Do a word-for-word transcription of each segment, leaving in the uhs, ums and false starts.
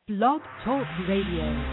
Blog Talk Radio.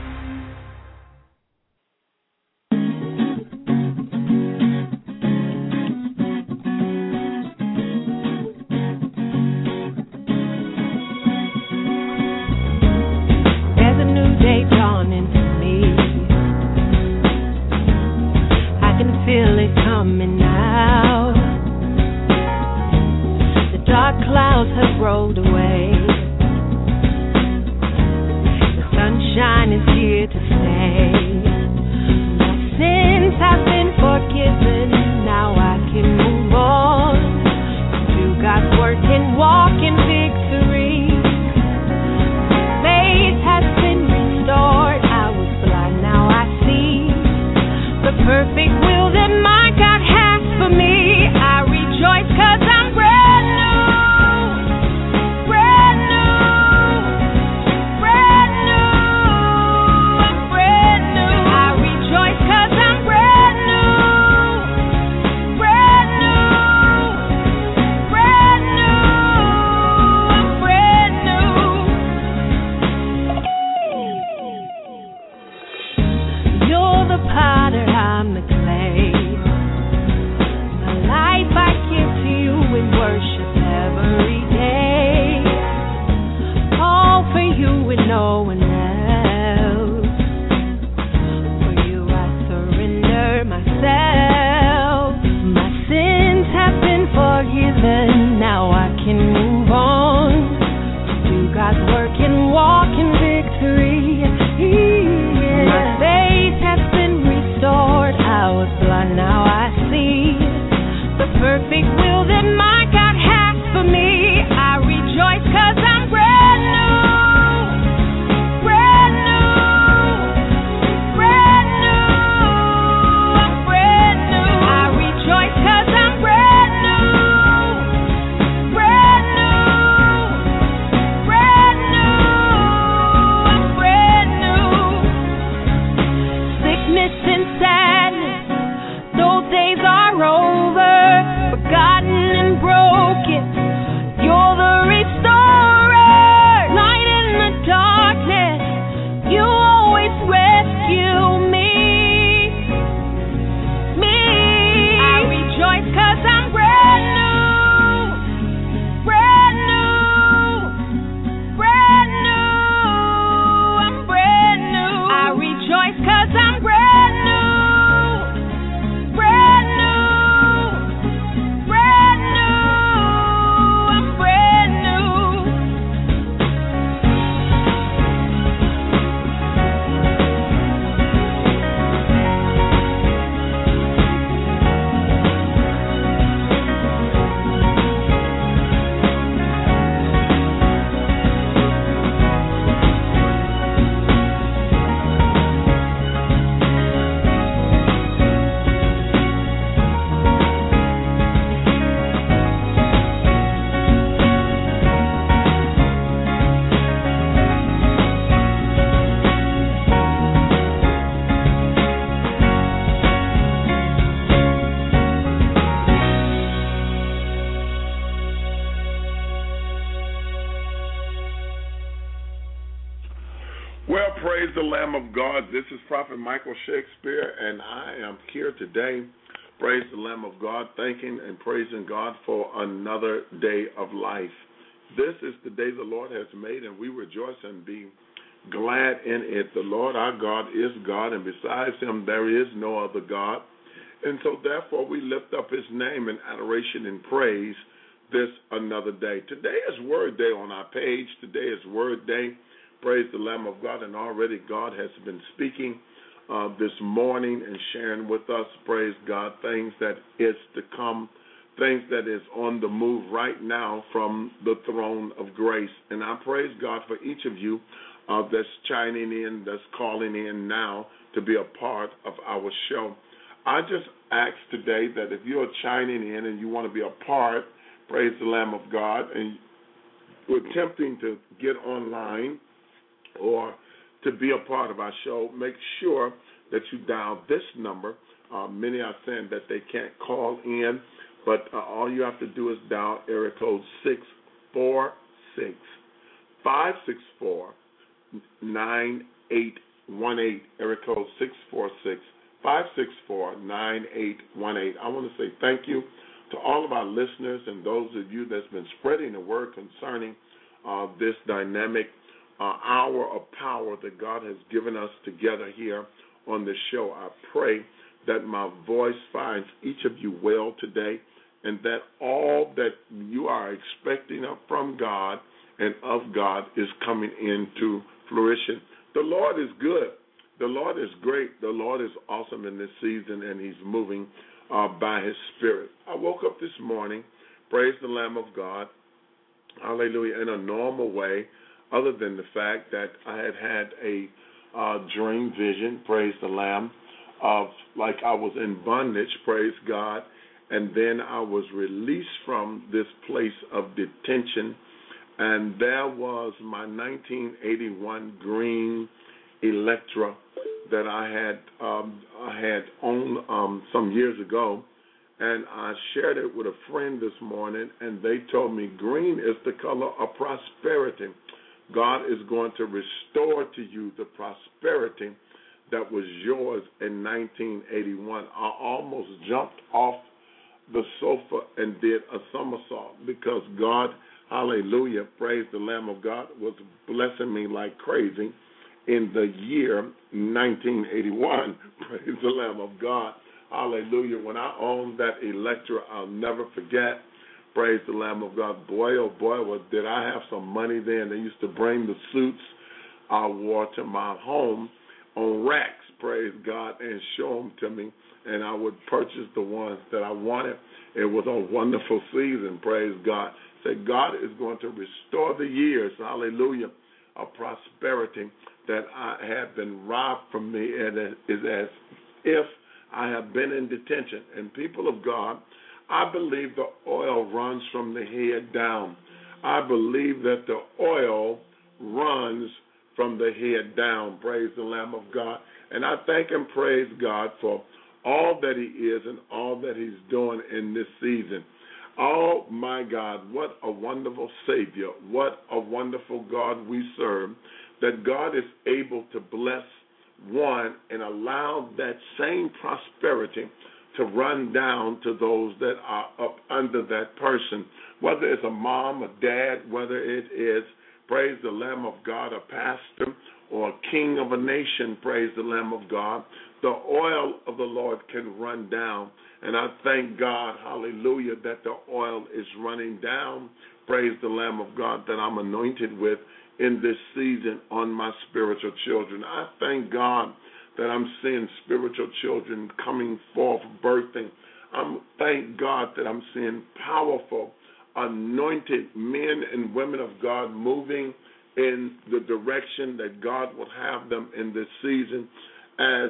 This is Prophet Michael Shakespeare, and I am here today. Praise the Lamb of God, thanking and praising God for another day of life. This is the day the Lord has made, and we rejoice and be glad in it. The Lord our God is God, and besides him there is no other God. And so therefore we lift up his name in adoration and praise this another day. Today is Word Day on our page. Today is Word Day. Praise the Lamb of God, and already God has been speaking uh, this morning and sharing with us, praise God, things that is to come, things that is on the move right now from the throne of grace. And I praise God for each of you uh, that's chiming in, that's calling in now to be a part of our show. I just ask today that if you're chiming in and you want to be a part, praise the Lamb of God, and we're attempting to get online or to be a part of our show, make sure that you dial this number. Uh, many are saying that they can't call in, but uh, all you have to do is dial area code six four six, five six four, nine eight one eight, area code six four six, five six four, nine eight one eight. I want to say thank you to all of our listeners and those of you that's been spreading the word concerning uh, this dynamic uh, hour of power that God has given us together here on this show. I pray that my voice finds each of you well today, and that all that you are expecting from God and of God is coming into fruition. The Lord is good. The Lord is great. The Lord is awesome in this season, and he's moving uh, by his Spirit. I woke up this morning, praise the Lamb of God, hallelujah, in a normal way, other than the fact that I had had a uh, dream vision, praise the Lamb, of like I was in bondage, praise God, and then I was released from this place of detention, and there was my nineteen eighty-one green Electra that I had um, I had owned um, some years ago, and I shared it with a friend this morning, and they told me green is the color of prosperity. God is going to restore to you the prosperity that was yours in nineteen eighty-one. I almost jumped off the sofa and did a somersault because God, hallelujah, praise the Lamb of God, was blessing me like crazy in the year nineteen eighty-one. Praise the Lamb of God, hallelujah. When I owned that Electra, I'll never forget, praise the Lamb of God. Boy, oh boy, well, did I have some money then. They used to bring the suits I wore to my home on racks, praise God, and show them to me, and I would purchase the ones that I wanted. It was a wonderful season, praise God. Said God is going to restore the years, hallelujah, of prosperity that I have been robbed from me, and it is as if I have been in detention. And people of God, I believe the oil runs from the head down. I believe that the oil runs from the head down, praise the Lamb of God. And I thank and praise God for all that he is and all that he's doing in this season. Oh, my God, what a wonderful Savior. What a wonderful God we serve, that God is able to bless one and allow that same prosperity to run down to those that are up under that person, whether it's a mom, a dad, whether it is, praise the Lamb of God, a pastor or a king of a nation, praise the Lamb of God. The oil of the Lord can run down. And I thank God, hallelujah, that the oil is running down, praise the Lamb of God, that I'm anointed with in this season on my spiritual children. I thank God that I'm seeing spiritual children coming forth, birthing. I thank God that I'm seeing powerful, anointed men and women of God moving in the direction that God would have them in this season as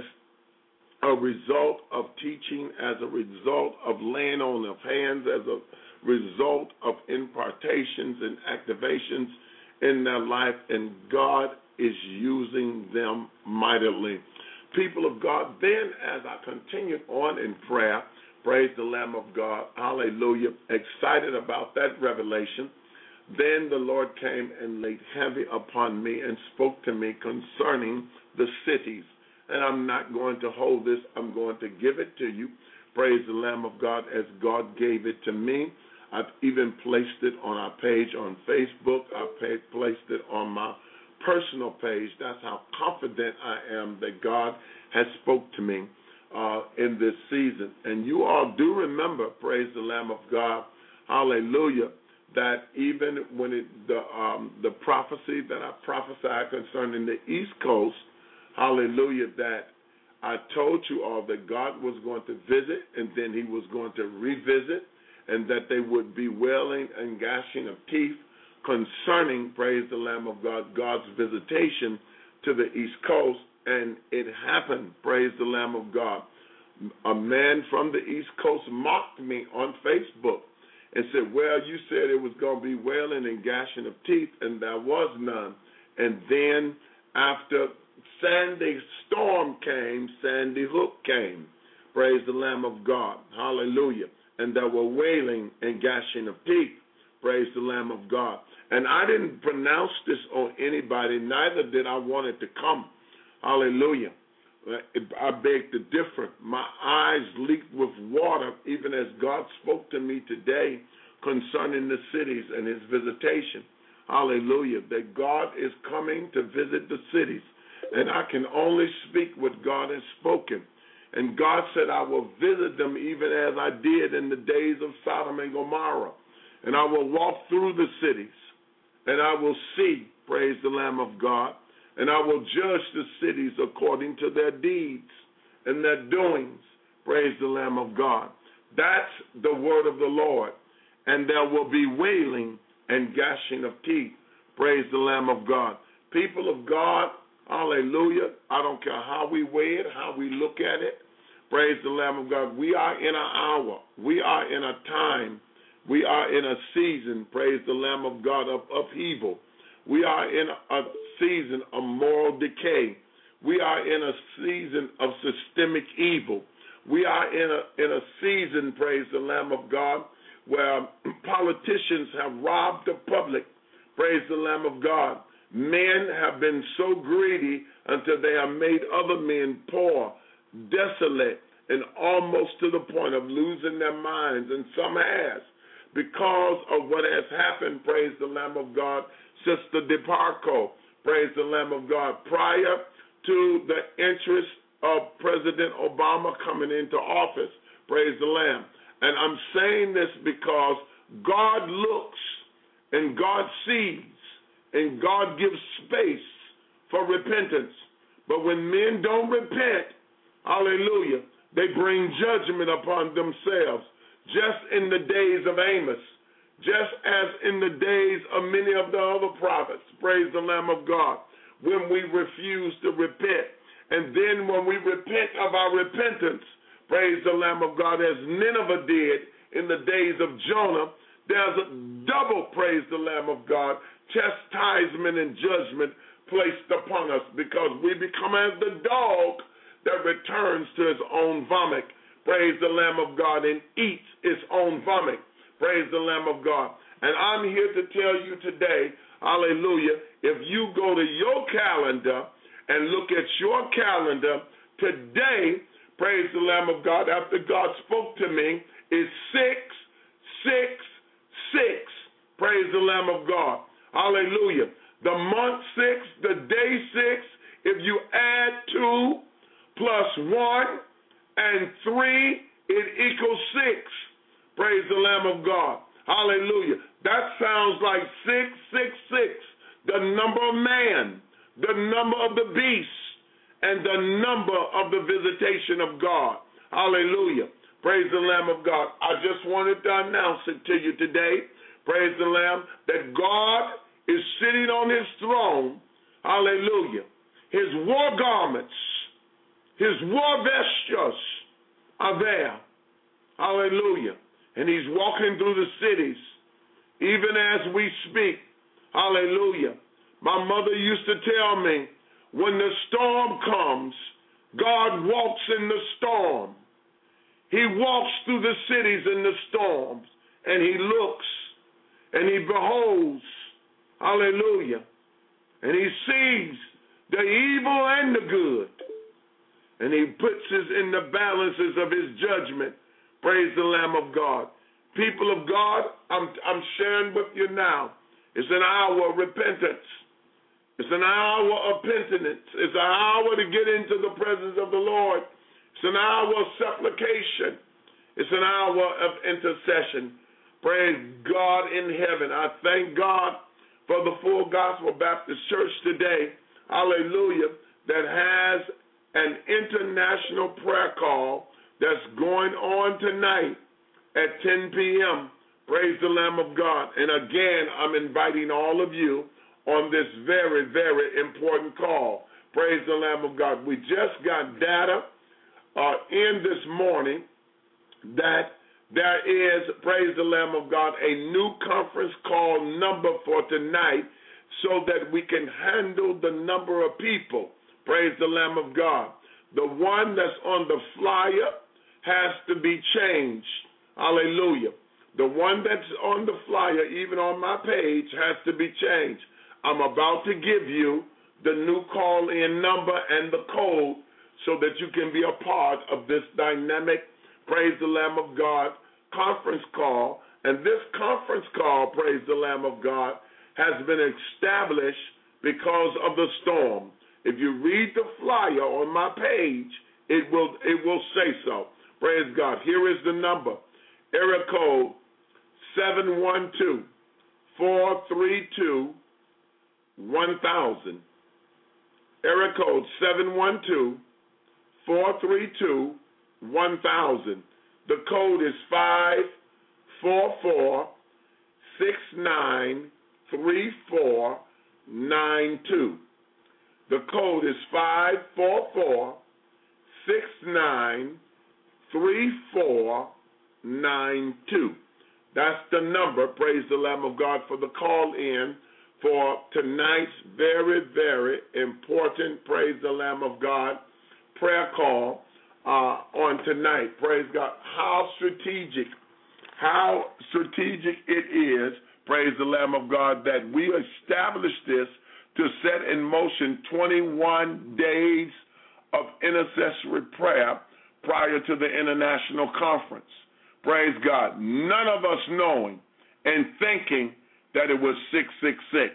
a result of teaching, as a result of laying on of hands, as a result of impartations and activations in their life, and God is using them mightily. People of God, then as I continued on in prayer, praise the Lamb of God, hallelujah, excited about that revelation, then the Lord came and laid heavy upon me and spoke to me concerning the cities. And I'm not going to hold this. I'm going to give it to you. Praise the Lamb of God as God gave it to me. I've even placed it on our page on Facebook. I've placed it on my personal page. That's how confident I am that God has spoke to me uh, in this season. And you all do remember, praise the Lamb of God, hallelujah, that even when it, the um, the prophecy that I prophesied concerning the East Coast, hallelujah, that I told you all that God was going to visit and then he was going to revisit, and that they would be wailing and gnashing of teeth concerning, praise the Lamb of God, God's visitation to the East Coast. And it happened, praise the Lamb of God. A man from the East Coast mocked me on Facebook and said, well, you said it was going to be wailing and gnashing of teeth, and there was none. And then after Sandy Storm came, Sandy Hook came. Praise the Lamb of God. Hallelujah. And there were wailing and gnashing of teeth. Praise the Lamb of God. And I didn't pronounce this on anybody, neither did I want it to come. Hallelujah. I beg to differ. My eyes leaked with water, even as God spoke to me today concerning the cities and his visitation. Hallelujah. That God is coming to visit the cities. And I can only speak what God has spoken. And God said, I will visit them even as I did in the days of Sodom and Gomorrah. And I will walk through the cities, and I will see, praise the Lamb of God, and I will judge the cities according to their deeds and their doings, praise the Lamb of God. That's the word of the Lord. And there will be wailing and gnashing of teeth, praise the Lamb of God. People of God, hallelujah, I don't care how we weigh it, how we look at it, praise the Lamb of God. We are in an hour. We are in a time. We are in a season, praise the Lamb of God, of upheaval. We are in a season of moral decay. We are in a season of systemic evil. We are in a, in a season, praise the Lamb of God, where politicians have robbed the public, praise the Lamb of God. Men have been so greedy until they have made other men poor, desolate, and almost to the point of losing their minds, and some has, because of what has happened, praise the Lamb of God, Sister DeParco, praise the Lamb of God, prior to the interest of President Obama coming into office, praise the Lamb. And I'm saying this because God looks and God sees and God gives space for repentance. But when men don't repent, hallelujah, they bring judgment upon themselves. Just in the days of Amos, just as in the days of many of the other prophets, praise the Lamb of God, when we refuse to repent. And then when we repent of our repentance, praise the Lamb of God, as Nineveh did in the days of Jonah, there's a double, praise the Lamb of God, chastisement and judgment placed upon us, because we become as the dog that returns to his own vomit, praise the Lamb of God, and eats its own vomit, praise the Lamb of God. And I'm here to tell you today, hallelujah, if you go to your calendar and look at your calendar, today, praise the Lamb of God, after God spoke to me, is six, six, six, praise the Lamb of God, hallelujah. The month six, the day six, if you add two plus one and three, it equals six, praise the Lamb of God, hallelujah. That sounds like six, six, six, the number of man, the number of the beast, and the number of the visitation of God. Hallelujah. Praise the Lamb of God. I just wanted to announce it to you today, praise the Lamb, that God is sitting on his throne. Hallelujah. His war garments, his war vestures are there. Hallelujah. And he's walking through the cities, even as we speak. Hallelujah. My mother used to tell me, when the storm comes, God walks in the storm. He walks through the cities in the storms, and he looks, and he beholds, hallelujah, and he sees the evil and the good, and he puts it in the balances of his judgment. Praise the Lamb of God. People of God, I'm, I'm sharing with you now. It's an hour of repentance. It's an hour of penitence. It's an hour to get into the presence of the Lord. It's an hour of supplication. It's an hour of intercession. Praise God in heaven. I thank God for the Full Gospel Baptist Church today, hallelujah, that has an international prayer call that's going on tonight at ten p.m. Praise the Lamb of God. And again, I'm inviting all of you on this very, very important call. Praise the Lamb of God. We just got data uh, in this morning that there is, praise the Lamb of God, a new conference call number for tonight so that we can handle the number of people. Praise the Lamb of God. The one that's on the flyer has to be changed. Hallelujah. The one that's on the flyer, even on my page, has to be changed. I'm about to give you the new call-in number and the code so that you can be a part of this dynamic, praise the Lamb of God, conference call. And this conference call, praise the Lamb of God, has been established because of the storm. If you read the flyer on my page, it will it will say so. Praise God. Here is the number. Area code seven one two, four three two, one thousand. Area code seven one two, four three two, one thousand. The code is five four four, six nine three four nine two. The code is five four four, six nine three four nine two. That's the number, praise the Lamb of God, for the call in for tonight's very, very important, praise the Lamb of God, prayer call uh, on tonight. Praise God. How strategic, how strategic it is, praise the Lamb of God, that we establish this to set in motion twenty-one days of intercessory prayer prior to the international conference. Praise God. None of us knowing and thinking that it was six six six.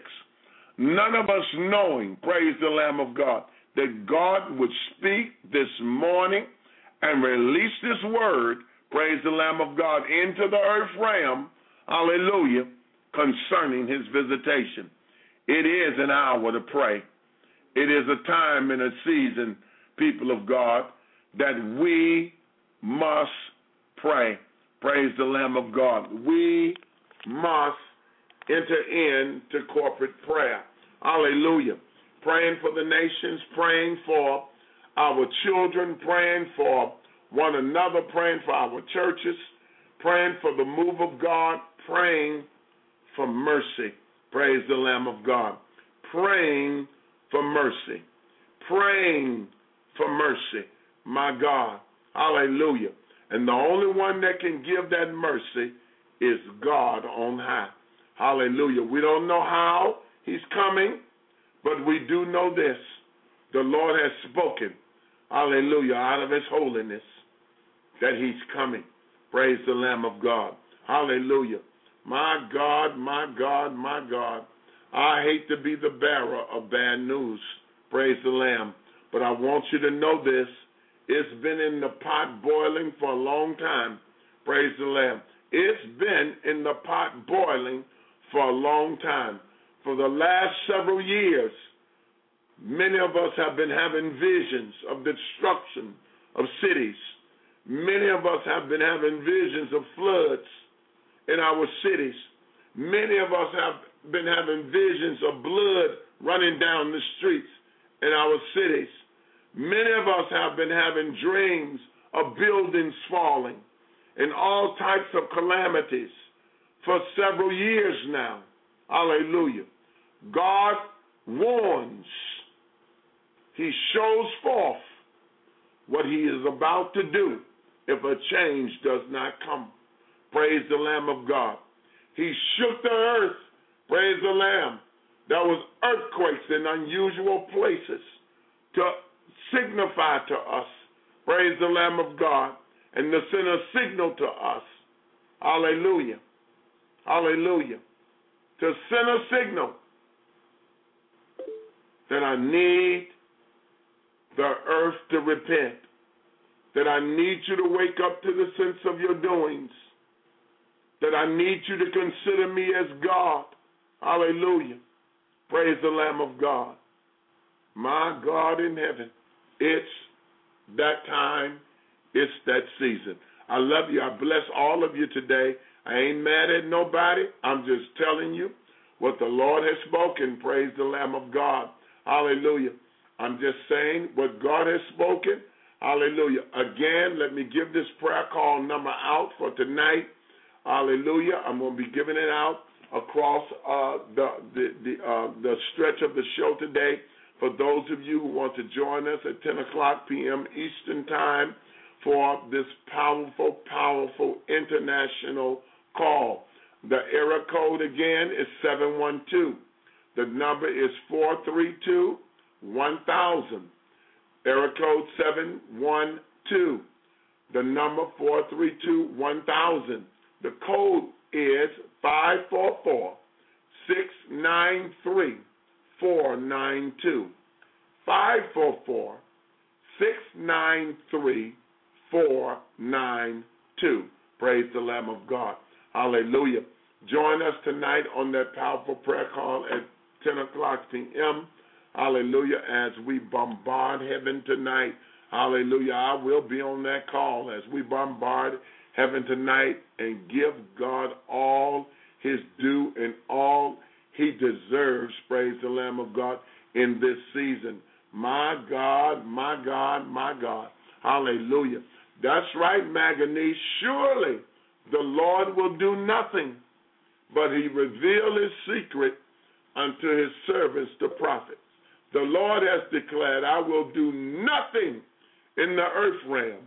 None of us knowing, praise the Lamb of God, that God would speak this morning and release this word, praise the Lamb of God, into the earth realm, hallelujah, concerning his visitation. It is an hour to pray. It is a time and a season, people of God, that we must pray. Praise the Lamb of God. We must enter into corporate prayer. Hallelujah. Praying for the nations, praying for our children, praying for one another, praying for our churches, praying for the move of God, praying for mercy. Praise the Lamb of God. Praying for mercy. Praying for mercy. My God. Hallelujah. And the only one that can give that mercy is God on high. Hallelujah. We don't know how he's coming, but we do know this. The Lord has spoken, hallelujah, out of his holiness, that he's coming. Praise the Lamb of God. Hallelujah. My God, my God, my God. I hate to be the bearer of bad news. Praise the Lamb. But I want you to know this. It's been in the pot boiling for a long time. Praise the Lamb. It's been in the pot boiling for a long time. For the last several years, many of us have been having visions of destruction of cities. Many of us have been having visions of floods in our cities. Many of us have been having visions of blood running down the streets in our cities. Many of us have been having dreams of buildings falling and all types of calamities for several years now. Hallelujah. God warns. He shows forth what he is about to do if a change does not come. Praise the Lamb of God. He shook the earth. Praise the Lamb. There was earthquakes in unusual places to signify to us, praise the Lamb of God, and to send a signal to us. Hallelujah. Hallelujah. To send a signal that I need the earth to repent, that I need you to wake up to the sense of your doings, that I need you to consider me as God. Hallelujah. Praise the Lamb of God. My God in heaven. It's that time. It's that season. I love you. I bless all of you today. I ain't mad at nobody. I'm just telling you what the Lord has spoken. Praise the Lamb of God. Hallelujah. I'm just saying what God has spoken. Hallelujah. Again, let me give this prayer call number out for tonight. Hallelujah. I'm going to be giving it out across uh, the the the, uh, the stretch of the show today. For those of you who want to join us at ten o'clock p.m. Eastern Time for this powerful, powerful international call. The area code again is seven one two. The number is four three two, one thousand. Area code seven one two. The number four three two, one thousand. The code is five four four, six nine three, four nine two. five four four, six nine three, four nine two. Praise the Lamb of God. Hallelujah. Join us tonight on that powerful prayer call at ten o'clock p.m. Hallelujah. As we bombard heaven tonight. Hallelujah. I will be on that call as we bombard heaven tonight and give God all his due and all he deserves. Praise the Lamb of God in this season. My God, my God, my God. Hallelujah. That's right, Maganese. Surely the Lord will do nothing, but he revealed his secret unto his servants, the prophets. The Lord has declared, I will do nothing in the earth realm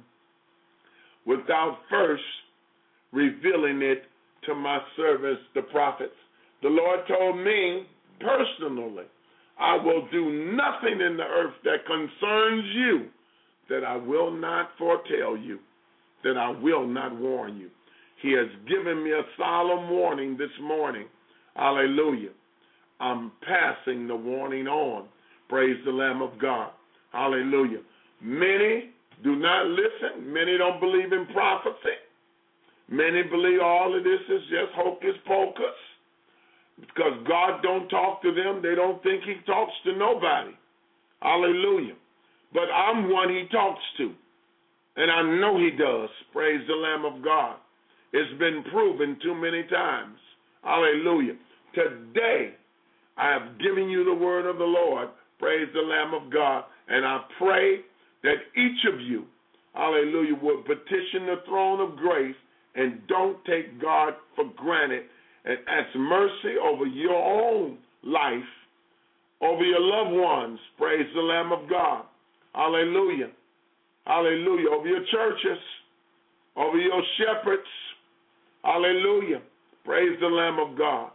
without first revealing it to my servants, the prophets. The Lord told me personally, I will do nothing in the earth that concerns you that I will not foretell you, that I will not warn you. He has given me a solemn warning this morning. Hallelujah. I'm passing the warning on. Praise the Lamb of God. Hallelujah. Many do not listen. Many don't believe in prophecy. Many believe all of this is just hocus pocus. Because God don't talk to them, they don't think he talks to nobody. Hallelujah. But I'm one he talks to. And I know he does. Praise the Lamb of God. It's been proven too many times. Hallelujah. Today, I have given you the word of the Lord. Praise the Lamb of God. And I pray that each of you, hallelujah, will petition the throne of grace and don't take God for granted and ask mercy over your own life, over your loved ones. Praise the Lamb of God. Hallelujah. Hallelujah. Over your churches, over your shepherds. Hallelujah. Praise the Lamb of God.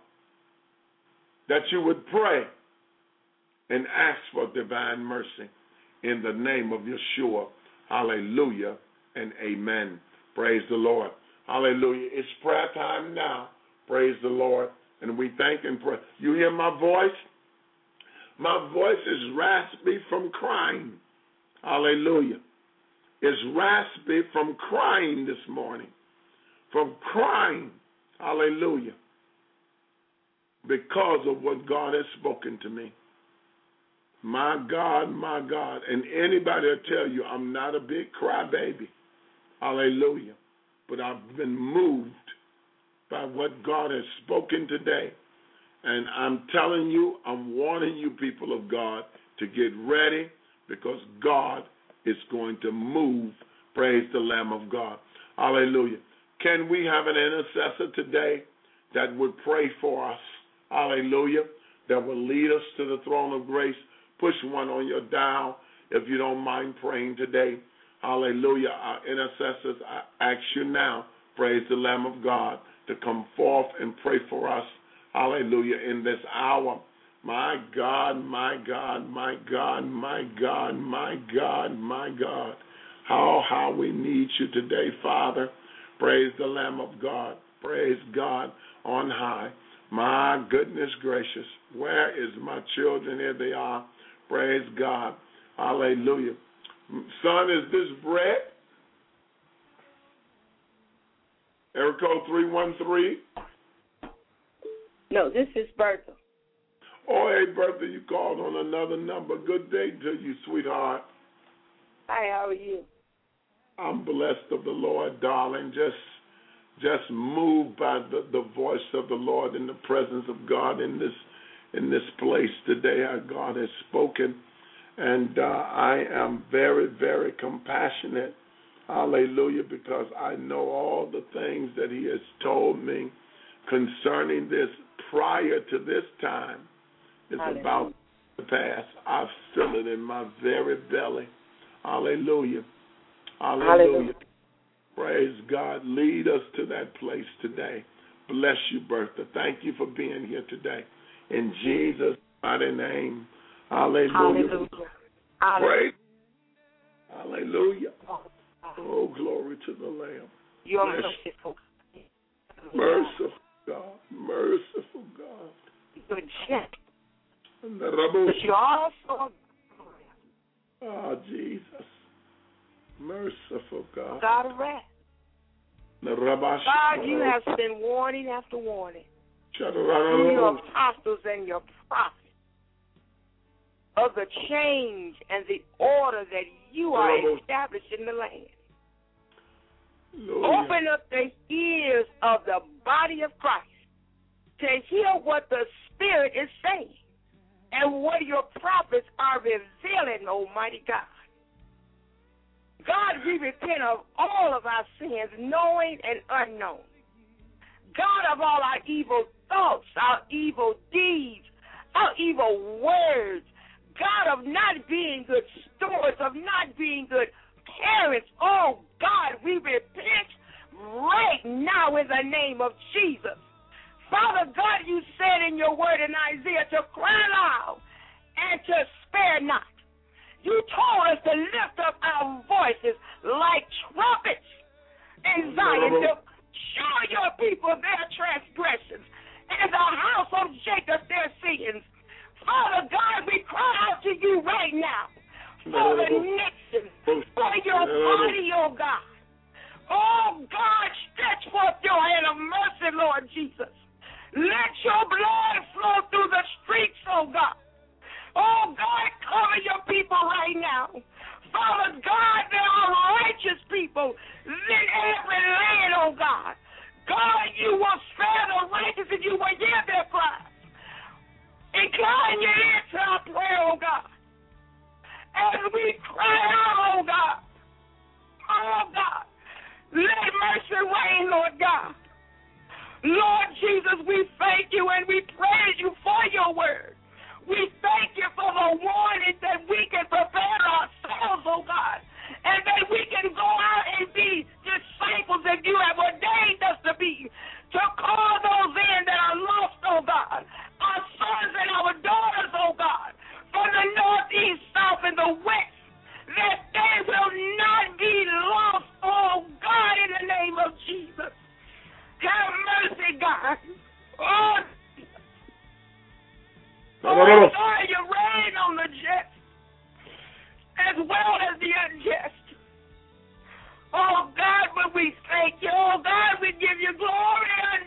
That you would pray and ask for divine mercy in the name of Yeshua. Hallelujah and amen. Praise the Lord. Hallelujah. It's prayer time now. Praise the Lord. And we thank and pray. You hear my voice? My voice is raspy from crying. Hallelujah. It's raspy from crying this morning. From crying. Hallelujah. Because of what God has spoken to me. My God, my God. And anybody will tell you I'm not a big crybaby. Hallelujah. But I've been moved by what God has spoken today. And I'm telling you, I'm warning you, people of God, to get ready because God is going to move. Praise the Lamb of God. Hallelujah. Can we have an intercessor today that would pray for us? Hallelujah. That will lead us to the throne of grace. Push one on your dial if you don't mind praying today. Hallelujah. Our intercessors, I ask you now, praise the Lamb of God, to come forth and pray for us. Hallelujah. In this hour. My God, my God, my God, my God, my God, my God. How, how we need you today, Father. Praise the Lamb of God. Praise God on high. My goodness gracious. Where is my children? Here they are. Praise God. Hallelujah. Son, is this Brett? Area code three one three. No, this is Bertha. Oh, hey, Bertha, you called on another number. Good day to you, sweetheart. Hi, how are you? I'm blessed of the Lord, darling. Just just moved by the, the voice of the Lord and the presence of God in this in this place today. How God has spoken. And uh, I am very, very compassionate. Hallelujah, because I know all the things that he has told me concerning this prior to this time is Hallelujah. About to pass. I feel it in my very belly. Hallelujah. Hallelujah. Hallelujah. Praise God. Lead us to that place today. Bless you, Bertha. Thank you for being here today. In Jesus' mighty name. Hallelujah. Hallelujah. Praise. Hallelujah. Oh, glory to the Lamb. You're Bless merciful. Merciful God. Merciful God. You're gentle. And the But Rebbe- you're also Ah, Jesus. Merciful God. God of wrath. The Rabbi- God, you have sent warning after warning through your Shadararos. apostles and your prophets of the change and the order that you are established in the land. Hallelujah. Open up the ears of the body of Christ to hear what the Spirit is saying and what your prophets are revealing, Almighty God. God, we repent of all of our sins, knowing and unknown. God, of all our evil thoughts, our evil deeds, our evil words. God, of not being good stewards, of not being good parents. Oh, God, we repent right now in the name of Jesus. Father God, you said in your word in Isaiah to cry loud and to spare not. You told us to lift up our voices like trumpets in Zion to show your people their transgressions and the house of Jacob their sins. Father God, we cry out to you right now for the nation, for your body, oh God. Oh God, stretch forth your hand of mercy, Lord Jesus. Let your blood flow through the streets, oh God. Oh God, cover your people right now. Father God, there are righteous people in every land, oh God. God, you will spare the righteous and you will hear their cries. Incline your ear to our prayer, oh God. As we cry out, oh God. Oh God. Let mercy reign, Lord God. Lord Jesus, we thank you and we praise you for your word. We thank you for the warning that we can prepare ourselves, oh God, and that we can go out and be disciples that you have ordained us to be, to call those in that are lost, oh God, our sons and our daughters, oh God, from the north, east, south, and the west, that they will not be lost, oh God, in the name of Jesus. Have mercy, God. Oh, oh God, you reign on the just as well as the unjust. Oh God, but we thank you. Oh God, we give you glory.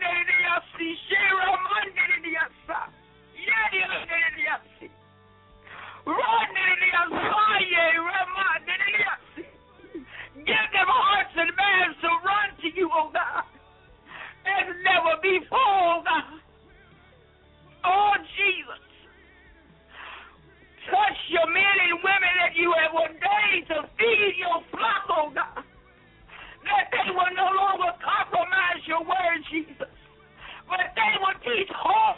Give them hearts and minds to run to you, oh God, as never before, oh God. Oh Jesus, touch your men and women that you have ordained to feed your flock, oh God, that they will no longer compromise your word, Jesus, but they will teach hope,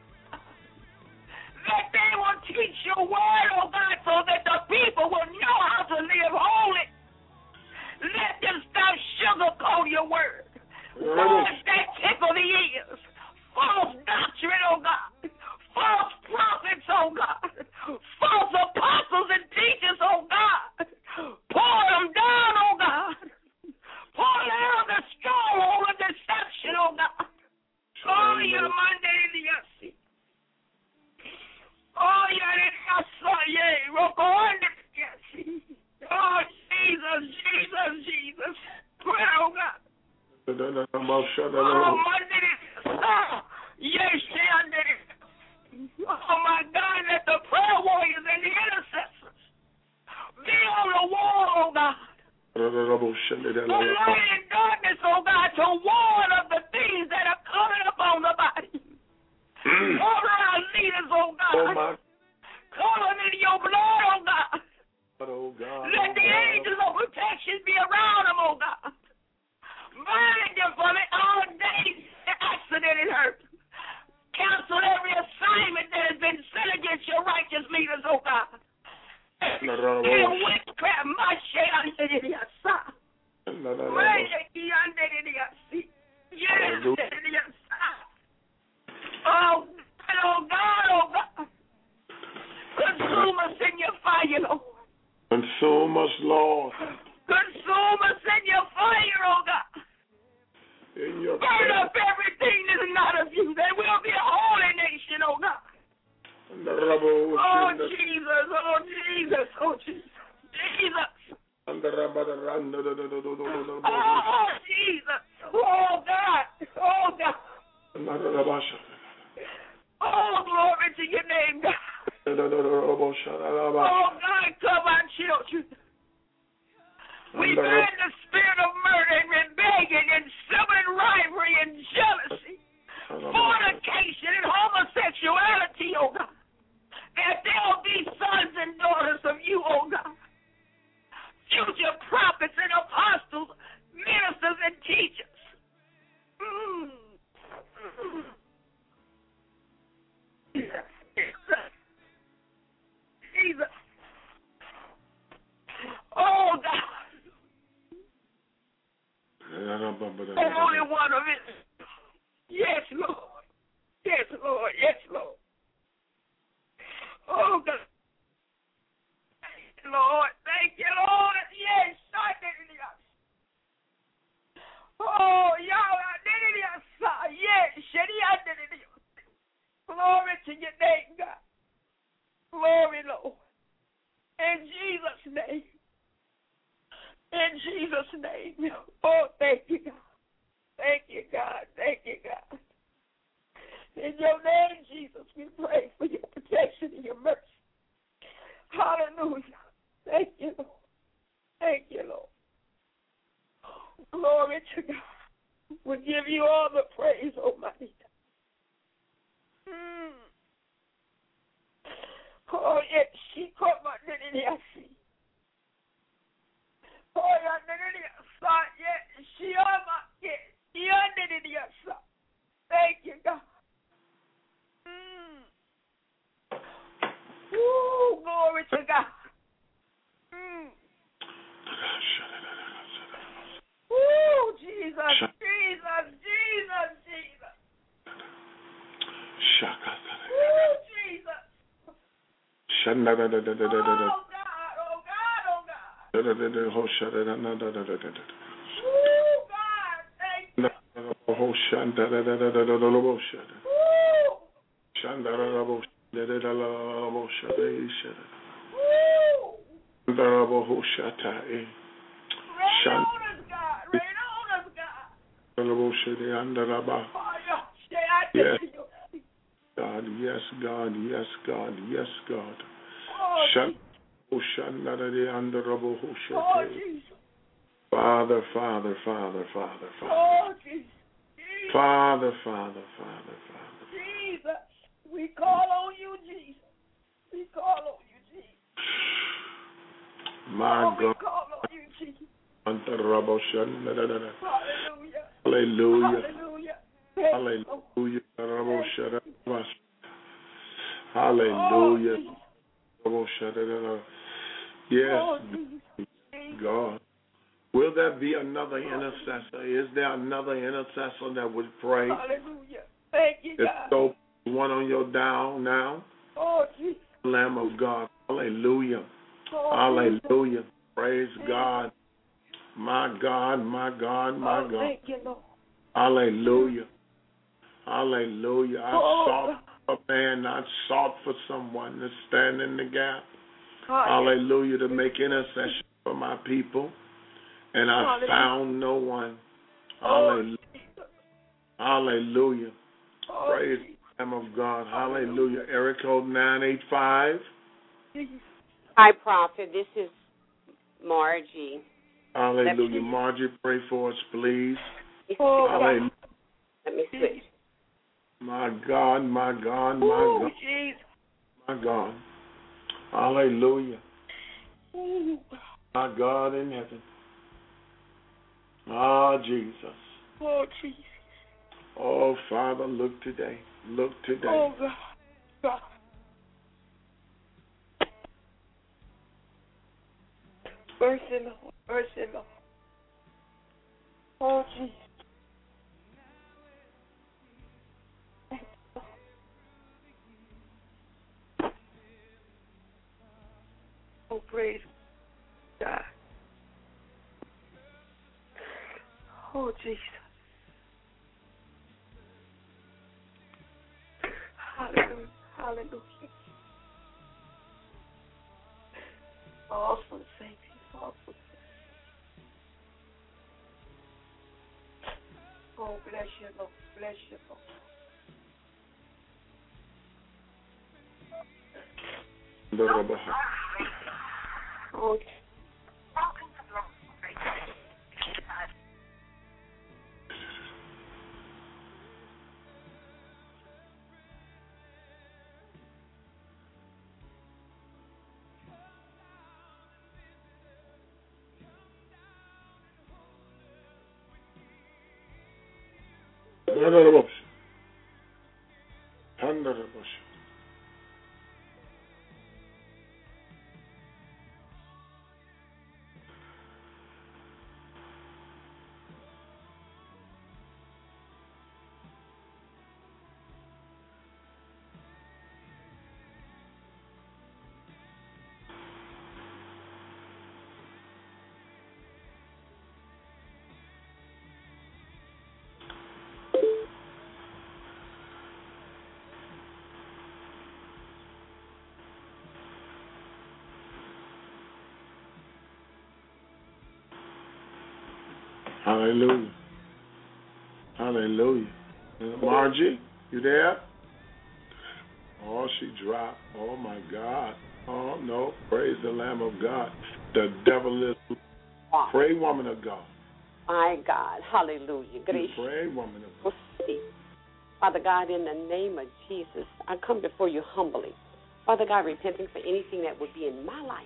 that they will teach your word, oh God, so that the people will know how to live holy. Let them stop sugarcoat your word. Words that tickle the ears. False doctrine, oh God. False prophets, oh God. False apostles and teachers, oh God. Pour them down, oh God. Pour down the stronghold of deception, oh God. Oh, your Monday in the sea. Oh, yeah, yeah, Roko under the Oh, Jesus, Jesus, Jesus. Pray, oh God. Oh, Monday oh, yes, oh my God, let the prayer warriors and the intercessors be on the wall, oh God. The light and darkness, oh God, to warn of the things that are coming upon the body. Cover our leaders, oh God. Oh, cover them in your blood, oh God. Oh God. Let the angels of protection be around them, oh God. Bind them from it all days, accident and hurt. Cancel every assignment that has been sent against your righteous leaders, oh God. And witchcraft, my shade under the outside. Yes, fire, Lord. Consume us, Lord. Consume us in your fire, oh God. In your Burn up everything that is not of you. That will be a holy nation, oh God. Oh, Jesus. Oh, Jesus. Oh, Jesus. Jesus. Oh, Jesus. Oh, God. Oh, God. Oh, glory to your name, God. Oh, God, cover our children. We bind the spirit of murder and rebellion and civil rivalry and jealousy, fornication and homosexuality, oh God. That they'll be sons and daughters of you, oh God. Future prophets and apostles, ministers and teachers. Mm. Mm. Jesus. Jesus. Oh God. Only one of it. Yes, Lord. Yes, Lord. Yes, Lord. Oh God. Thank you, Lord. Thank you, Lord. Yes, I did it. Oh, y'all, I did it. Yes, I did it. Glory to your name, God. Glory, Lord. In Jesus' name. In Jesus' name. Oh, thank you, God. Thank you, God. Thank you, God. In your name, Jesus, we pray for your protection and your mercy. Hallelujah. Thank you, Lord. Thank you, Lord. Glory to God. We give you all the praise, Almighty. Mm. Oh, yes, she caught my nitty, I see. Oh, yeah, nitty, yes, she on my, yes, she on nitty, thank you, God. Mm. Woo, glory to God. Mm. Woo, Jesus, Jesus, Jesus, Jesus. Woo, Jesus. Oh, God, oh, God, oh, God. Woo, God, thank you. Woo. Woo. Rain on us, God. Rain on us, God. Yes, God, yes, God, yes, God, yes, God. Oh, Jesus. Oh, Jesus. Father, Father, Father, Father, Father. Oh, Jesus. Father, Father, Father, Father. Jesus. We call on you, Jesus. We call on you, Jesus. My oh, God. We call on you, Jesus. Hallelujah. Hallelujah. Hallelujah. Hallelujah. Hallelujah. Yes, God. Will there be another intercessor? Is there another intercessor that would pray? Hallelujah. Thank you, God. So one on your down now. Oh, Jesus. Lamb of God. Hallelujah. Oh, Hallelujah. Jesus. Praise God. My God, my God, my oh, God. Thank you, Lord. Hallelujah. Hallelujah. I oh, sought for a man, I sought for someone to stand in the gap. Hallelujah. Hallelujah. To make intercession for my people. And I Hallelujah. found no one. Hallelujah. Oh, Hallelujah. Oh, Praise the Lamb of God. Hallelujah. Area code nine eight five. Hi, Prophet. This is Margie. Hallelujah. Margie, pray for us, please. Oh, Hallelujah. Let me switch. My God, my God, my oh, God. Jesus. My God. Hallelujah. Ooh. My God in heaven. Ah, Jesus. Oh, Jesus. Oh, Father, look today. Look today. Oh, God. God. Mercy, Lord. Mercy, Lord. Oh, Jesus. Oh, praise God. Oh, Jesus. Hallelujah. Hallelujah. Awesome Savior. Awesome. Oh, bless you, Lord. Bless you, Lord. Oh, Hallelujah. Hallelujah. Margie, you there? Oh, she dropped. Oh, my God. Oh, no. Praise the Lamb of God. The devil is. Pray, woman of God. My God. Hallelujah. Gracious. Pray, woman of God. Father God, in the name of Jesus, I come before you humbly. Father God, repenting for anything that would be in my life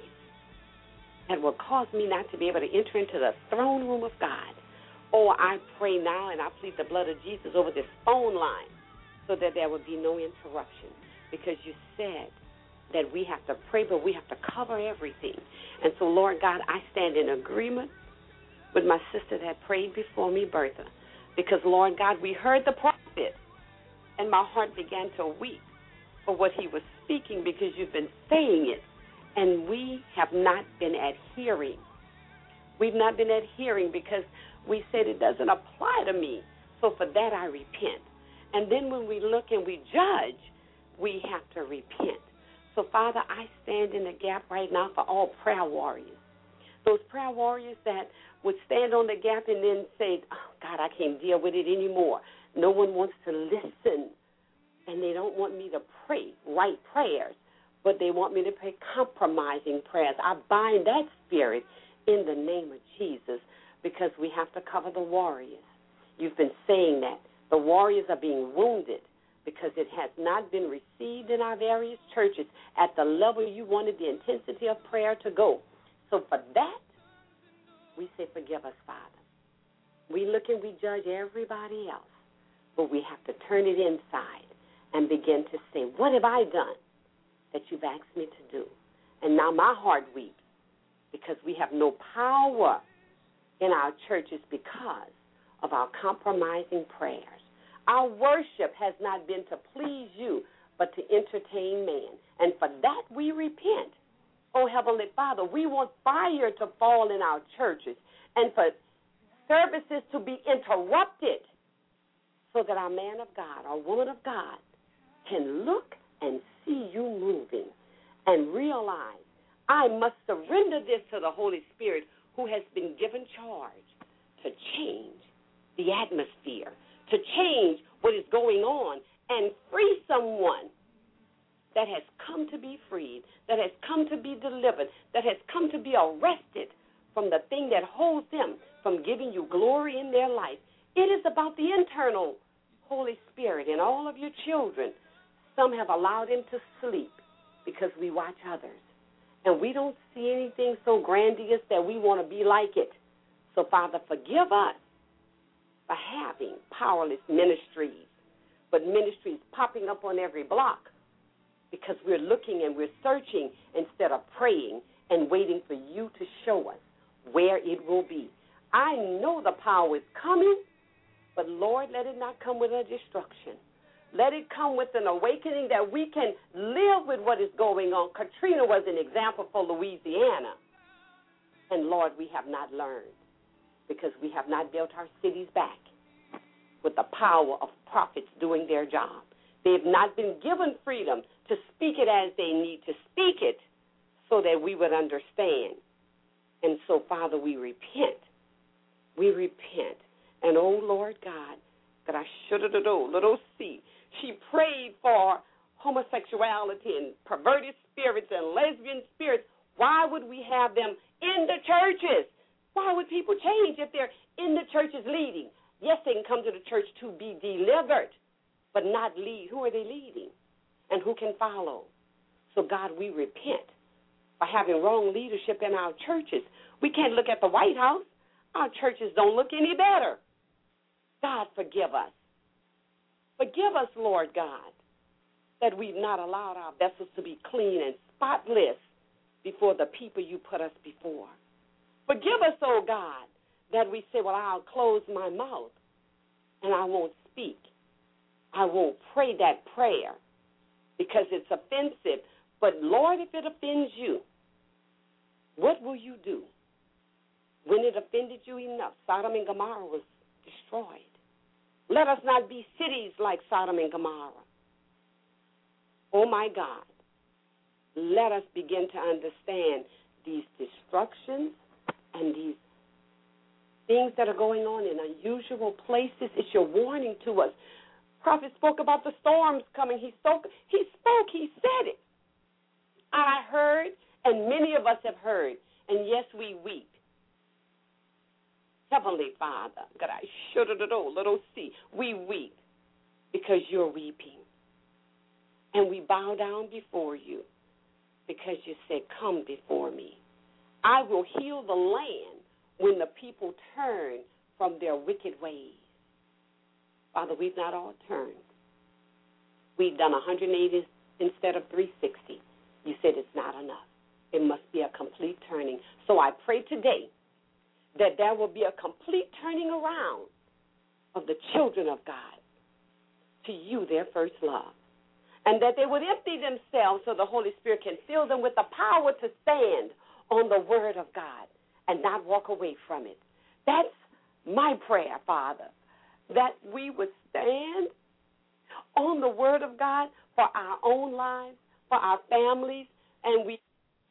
that will cause me not to be able to enter into the throne room of God. Oh, I pray now and I plead the blood of Jesus over this phone line so that there would be no interruption, because you said that we have to pray, but we have to cover everything. And so, Lord God, I stand in agreement with my sister that prayed before me, Bertha, because, Lord God, we heard the prophet, and my heart began to weep for what he was speaking, because you've been saying it, and we have not been adhering. We've not been adhering because we said it doesn't apply to me. So for that I repent. And then when we look and we judge, we have to repent. So, Father, I stand in the gap right now for all prayer warriors. Those prayer warriors that would stand on the gap and then say, oh, God, I can't deal with it anymore. No one wants to listen, and they don't want me to pray right prayers, but they want me to pray compromising prayers. I bind that spirit in the name of Jesus, because we have to cover the warriors. You've been saying that. The warriors are being wounded because it has not been received in our various churches at the level you wanted the intensity of prayer to go. So for that, we say, forgive us, Father. We look and we judge everybody else, but we have to turn it inside and begin to say, what have I done that you've asked me to do? And now my heart weeps because we have no power in our churches because of our compromising prayers. Our worship has not been to please you, but to entertain man. And for that we repent. Oh, Heavenly Father, we want fire to fall in our churches and for services to be interrupted so that our man of God, our woman of God, can look and see you moving and realize I must surrender this to the Holy Spirit, who has been given charge to change the atmosphere, to change what is going on and free someone that has come to be freed, that has come to be delivered, that has come to be arrested from the thing that holds them from giving you glory in their life. It is about the internal Holy Spirit in all of your children. Some have allowed him to sleep because we watch others. And we don't see anything so grandiose that we want to be like it. So, Father, forgive us for having powerless ministries, but ministries popping up on every block because we're looking and we're searching instead of praying and waiting for you to show us where it will be. I know the power is coming, but, Lord, let it not come with a destruction. Let it come with an awakening that we can live with what is going on. Katrina was an example for Louisiana. And, Lord, we have not learned because we have not built our cities back with the power of prophets doing their job. They have not been given freedom to speak it as they need to speak it so that we would understand. And so, Father, we repent. We repent. And, oh, Lord God, that I should have known, little C. She prayed for homosexuality and perverted spirits and lesbian spirits. Why would we have them in the churches? Why would people change if they're in the churches leading? Yes, they can come to the church to be delivered, but not lead. Who are they leading? And who can follow? So, God, we repent for having wrong leadership in our churches. We can't look at the White House. Our churches don't look any better. God, forgive us. Forgive us, Lord God, that we've not allowed our vessels to be clean and spotless before the people you put us before. Forgive us, oh God, that we say, well, I'll close my mouth and I won't speak. I won't pray that prayer because it's offensive. But, Lord, if it offends you, what will you do? When it offended you enough, Sodom and Gomorrah was destroyed. Let us not be cities like Sodom and Gomorrah. Oh, my God. Let us begin to understand these destructions and these things that are going on in unusual places. It's your warning to us. Prophet spoke about the storms coming. He spoke, he spoke, he said it. I heard, and many of us have heard, and yes, we weep. Heavenly Father, God, I should have known, little C, we weep because you're weeping. And we bow down before you because you said, come before me. I will heal the land when the people turn from their wicked ways. Father, we've not all turned. We've done one hundred eighty instead of three sixty. You said it's not enough. It must be a complete turning. So I pray today that there will be a complete turning around of the children of God to you, their first love, and that they would empty themselves so the Holy Spirit can fill them with the power to stand on the word of God and not walk away from it. That's my prayer, Father, that we would stand on the word of God for our own lives, for our families, and we,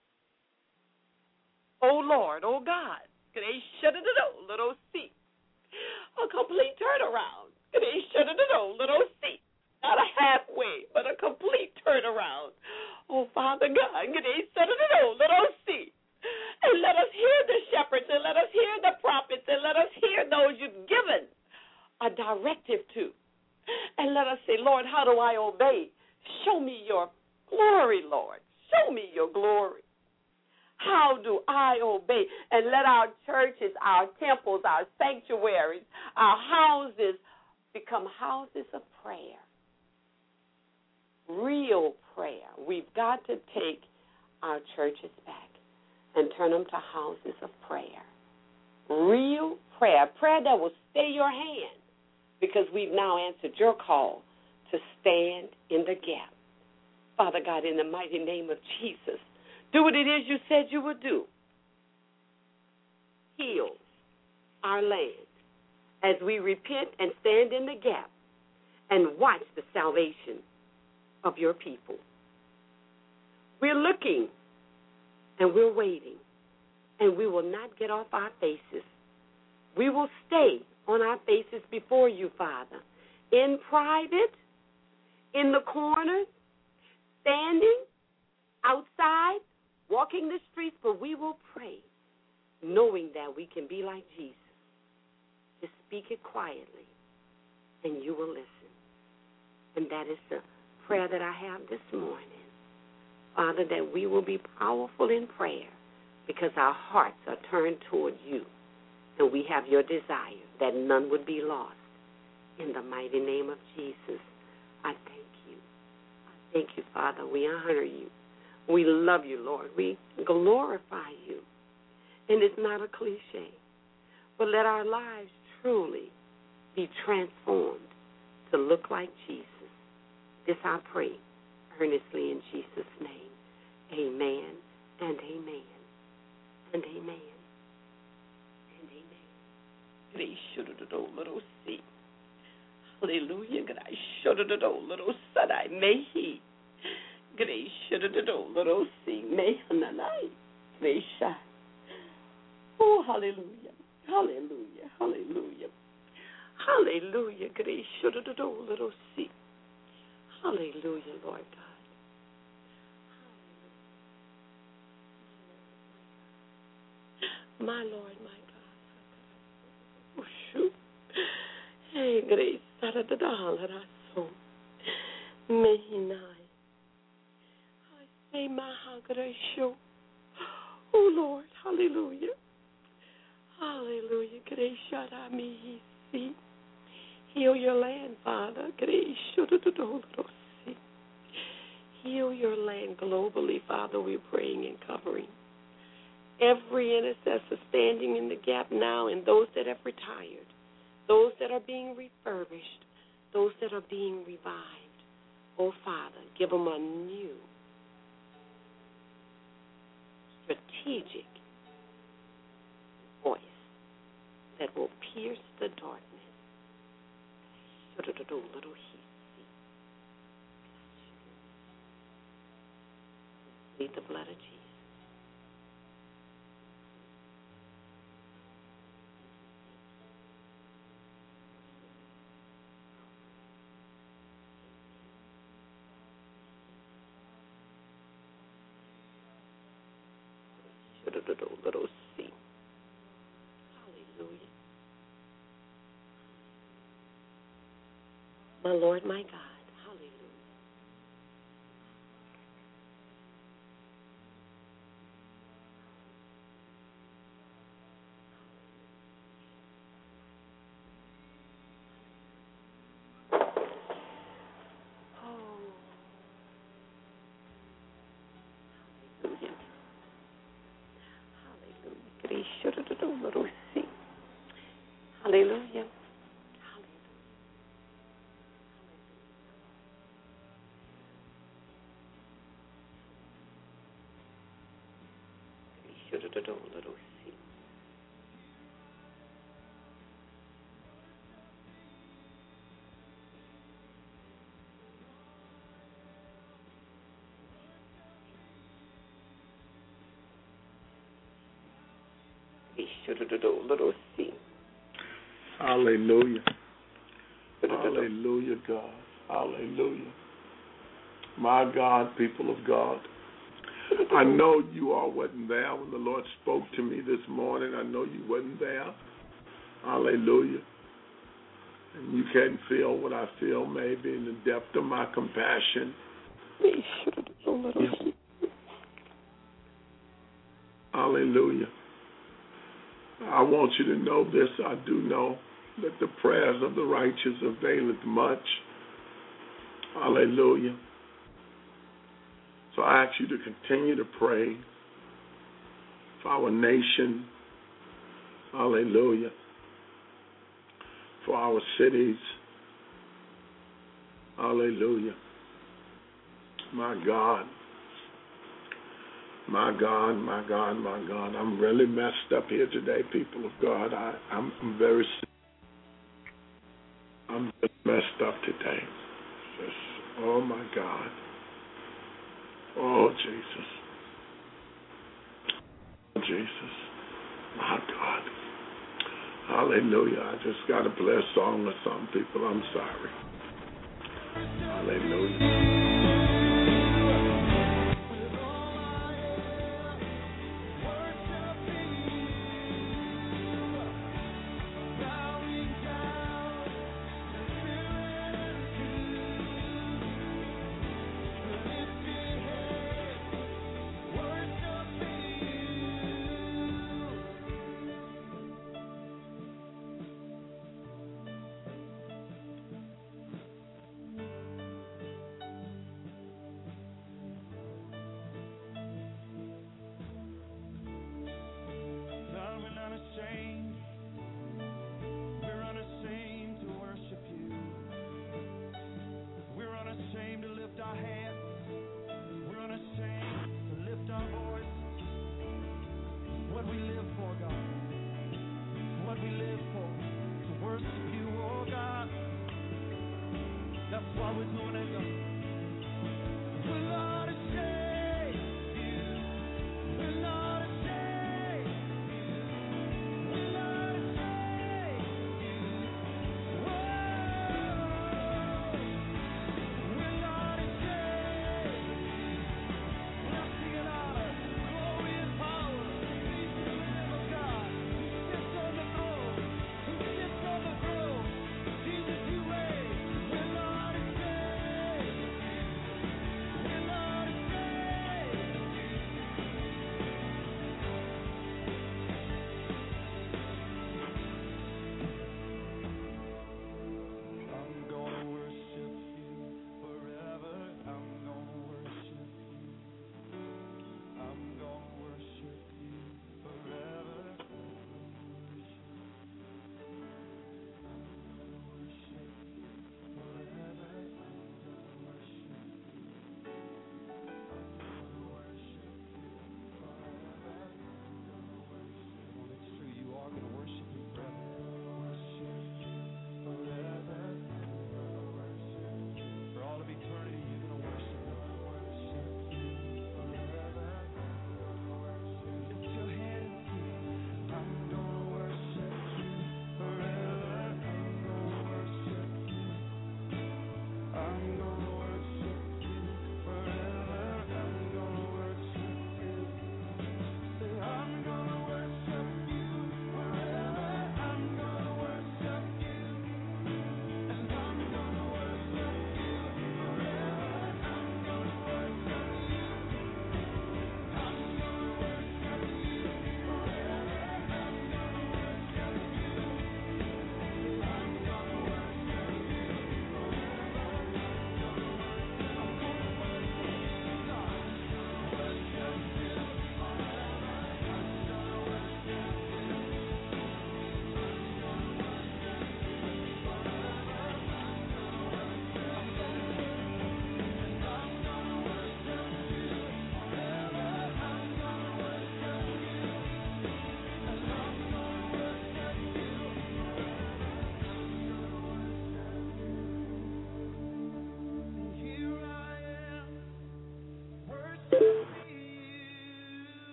oh Lord, oh God, they shut it down, little C. A complete turnaround. They shut it down, little C. Not a halfway, but a complete turnaround. Oh, Father God, they shut it down, little C. And let us hear the shepherds, and let us hear the prophets, and let us hear those you've given a directive to. And let us say, Lord, how do I obey? Show me your glory, Lord. Show me your glory. How do I obey? And let our churches, our temples, our sanctuaries, our houses become houses of prayer. Real prayer. We've got to take our churches back and turn them to houses of prayer. Real prayer. Prayer that will stay your hand because we've now answered your call to stand in the gap. Father God, in the mighty name of Jesus, do what it is you said you would do. Heal our land as we repent and stand in the gap and watch the salvation of your people. We're looking and we're waiting, and we will not get off our faces. We will stay on our faces before you, Father, in private, in the corners, standing, outside, walking the streets, but we will pray, knowing that we can be like Jesus. Just speak it quietly, and you will listen. And that is the prayer that I have this morning. Father, that we will be powerful in prayer because our hearts are turned toward you, and we have your desire that none would be lost. In the mighty name of Jesus, I thank you. I thank you, Father. We honor you. We love you, Lord. We glorify you. And it's not a cliche, but let our lives truly be transformed to look like Jesus. This I pray earnestly in Jesus' name. Amen and amen and amen and amen. Grace, hallelujah. Grace, little son, I may he. Grace, little see, may hananai. Grace, oh, hallelujah, hallelujah, hallelujah, hallelujah. Grace, little see. Hallelujah, Lord God. My Lord, my God. Oh, shoot. Hey, grace. So, Mehinai. I say, Maha grace. Oh, Lord. Hallelujah. Hallelujah. Grace. Sharami. See. Heal your land, Father. Grace. Heal your land globally, Father. We're praying and covering every intercessor standing in the gap now, and those that have retired, those that are being refurbished, those that are being revived. Oh, Father, give them a new, strategic voice that will pierce the darkness. Plead the blood of Jesus. Little C. Hallelujah. My Lord, my God. Hallelujah. Oh. Hallelujah. Hallelujah. Little C. Hallelujah. Hallelujah, God. Hallelujah. My God, people of God. I know you all wasn't there when the Lord spoke to me this morning. I know you wasn't there. Hallelujah. And you can't feel what I feel maybe in the depth of my compassion. Yeah. Hallelujah. I want you to know this. I do know that the prayers of the righteous availeth much. Hallelujah. So I ask you to continue to pray for our nation. Hallelujah. For our cities. Hallelujah. My God. My God, my God, my God. I'm really messed up here today, people of God. I, I'm, I'm very sick. I'm just messed up today. Just, oh, my God. Oh, Jesus. Oh, Jesus. My God. Hallelujah. I just got to play a song or something, people. I'm sorry. Hallelujah.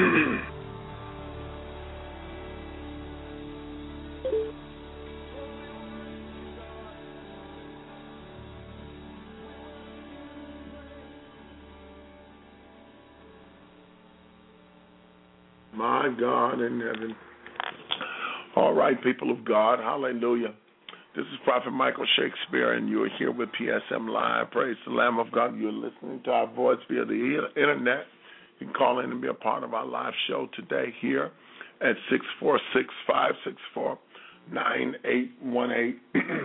My God in heaven. All right, people of God, hallelujah. This is Prophet Michael Shakespeare, and you are here with P S M Live. Praise the Lamb of God. You're listening to our voice via the internet. You can call in and be a part of our live show today here at six four six, five six four, nine eight one eight.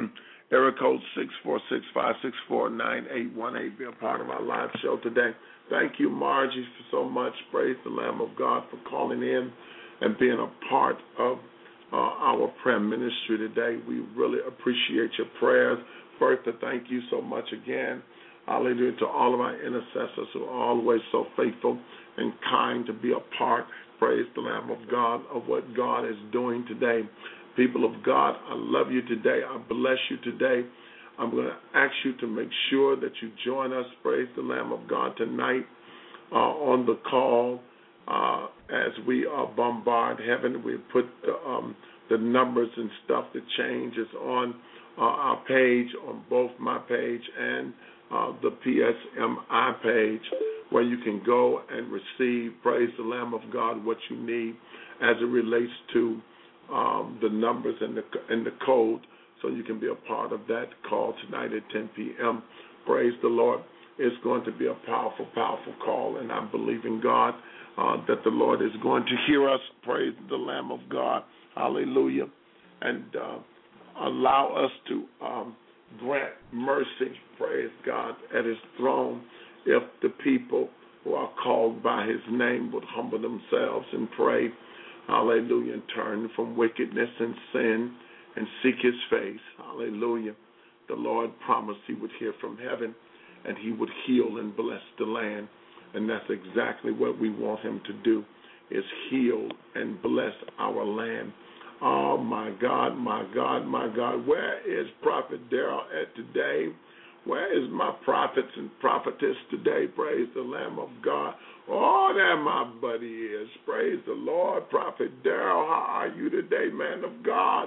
Area code six four six, five six four, nine eight one eight. Be a part of our live show today. Thank you, Margie, for so much. Praise the Lamb of God for calling in and being a part of uh, our prayer ministry today. We really appreciate your prayers. Bertha, thank you so much again. Hallelujah to all of our intercessors who are always so faithful and kind to be a part, praise the Lamb of God, of what God is doing today. People of God, I love you today. I bless you today. I'm going to ask you to make sure that you join us, praise the Lamb of God, tonight uh, on the call uh, as we uh, bombard heaven. We put the, um, the numbers and stuff that changes on uh, our page, on both my page and uh, the P S M I page, where you can go and receive, praise the Lamb of God, what you need as it relates to um, the numbers and the, and the code, so you can be a part of that call tonight at ten p.m. Praise the Lord. It's going to be a powerful, powerful call, and I believe in God uh, that the Lord is going to hear us. Praise the Lamb of God. Hallelujah. And uh, allow us to um, grant mercy, praise God, at his throne if the people who are called by his name would humble themselves and pray, hallelujah, and turn from wickedness and sin and seek his face. Hallelujah. The Lord promised he would hear from heaven and he would heal and bless the land. And that's exactly what we want him to do, is heal and bless our land. Oh, my God, my God, my God. Where is Prophet Darrell at today? Where is my prophets and prophetess today? Praise the Lamb of God. Oh, there my buddy is. Praise the Lord. Prophet Darrell, how are you today, man of God?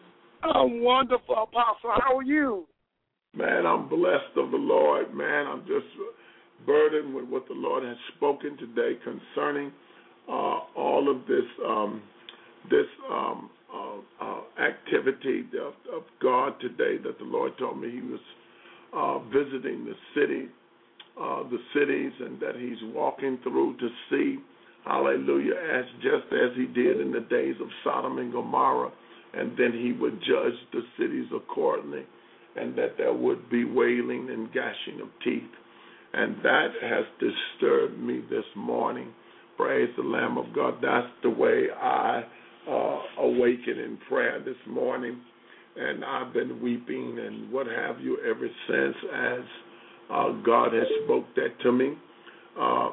I'm wonderful, Apostle. How are you? Man, I'm blessed of the Lord, man. I'm just burdened with what the Lord has spoken today concerning uh, all of this um, this um, uh, uh, activity of, of God today that the Lord told me he was uh, visiting the city, uh, the cities, and that he's walking through to see, hallelujah, as just as he did in the days of Sodom and Gomorrah, and then he would judge the cities accordingly, and that there would be wailing and gashing of teeth. And that has disturbed me this morning. Praise the Lamb of God. That's the way I uh, awaken in prayer this morning. And I've been weeping and what have you ever since, as uh, God has spoke that to me. Uh,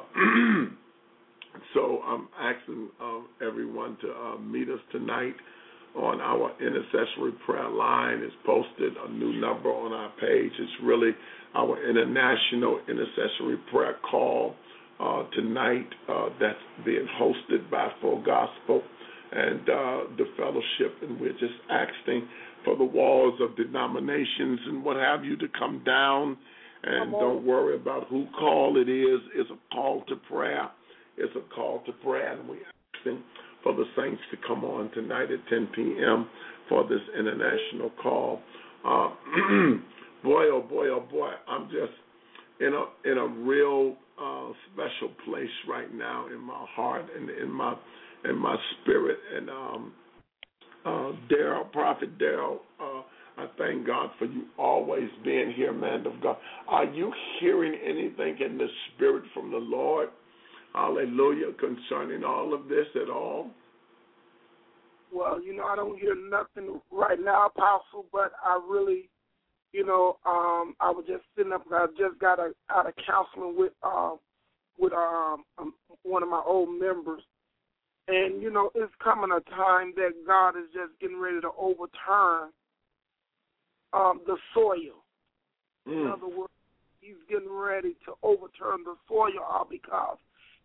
so I'm asking uh, everyone to uh, meet us tonight on our intercessory prayer line. Is posted a new number on our page. It's really our international intercessory prayer call uh, tonight uh, that's being hosted by Full Gospel and uh, the fellowship, and we're just asking for the walls of denominations and what have you to come down, and don't worry about who call it is. It's a call to prayer. It's a call to prayer, and we're asking for the saints to come on tonight at ten p.m. for this international call. Uh, boy, oh boy, oh boy, I'm just in a in a real uh, special place right now in my heart and in my in my spirit. And um, uh, Darrell, Prophet Darrell, uh, I thank God for you always being here, man of God. Are you hearing anything in the spirit from the Lord? Hallelujah, concerning all of this at all? Well, you know, I don't hear nothing right now, Apostle, but I really, you know, um, I was just sitting up, I just got a, out of counseling with uh, with um, um, one of my old members. And, you know, it's coming a time that God is just getting ready to overturn um, the soil. Mm. In other words, he's getting ready to overturn the soil all because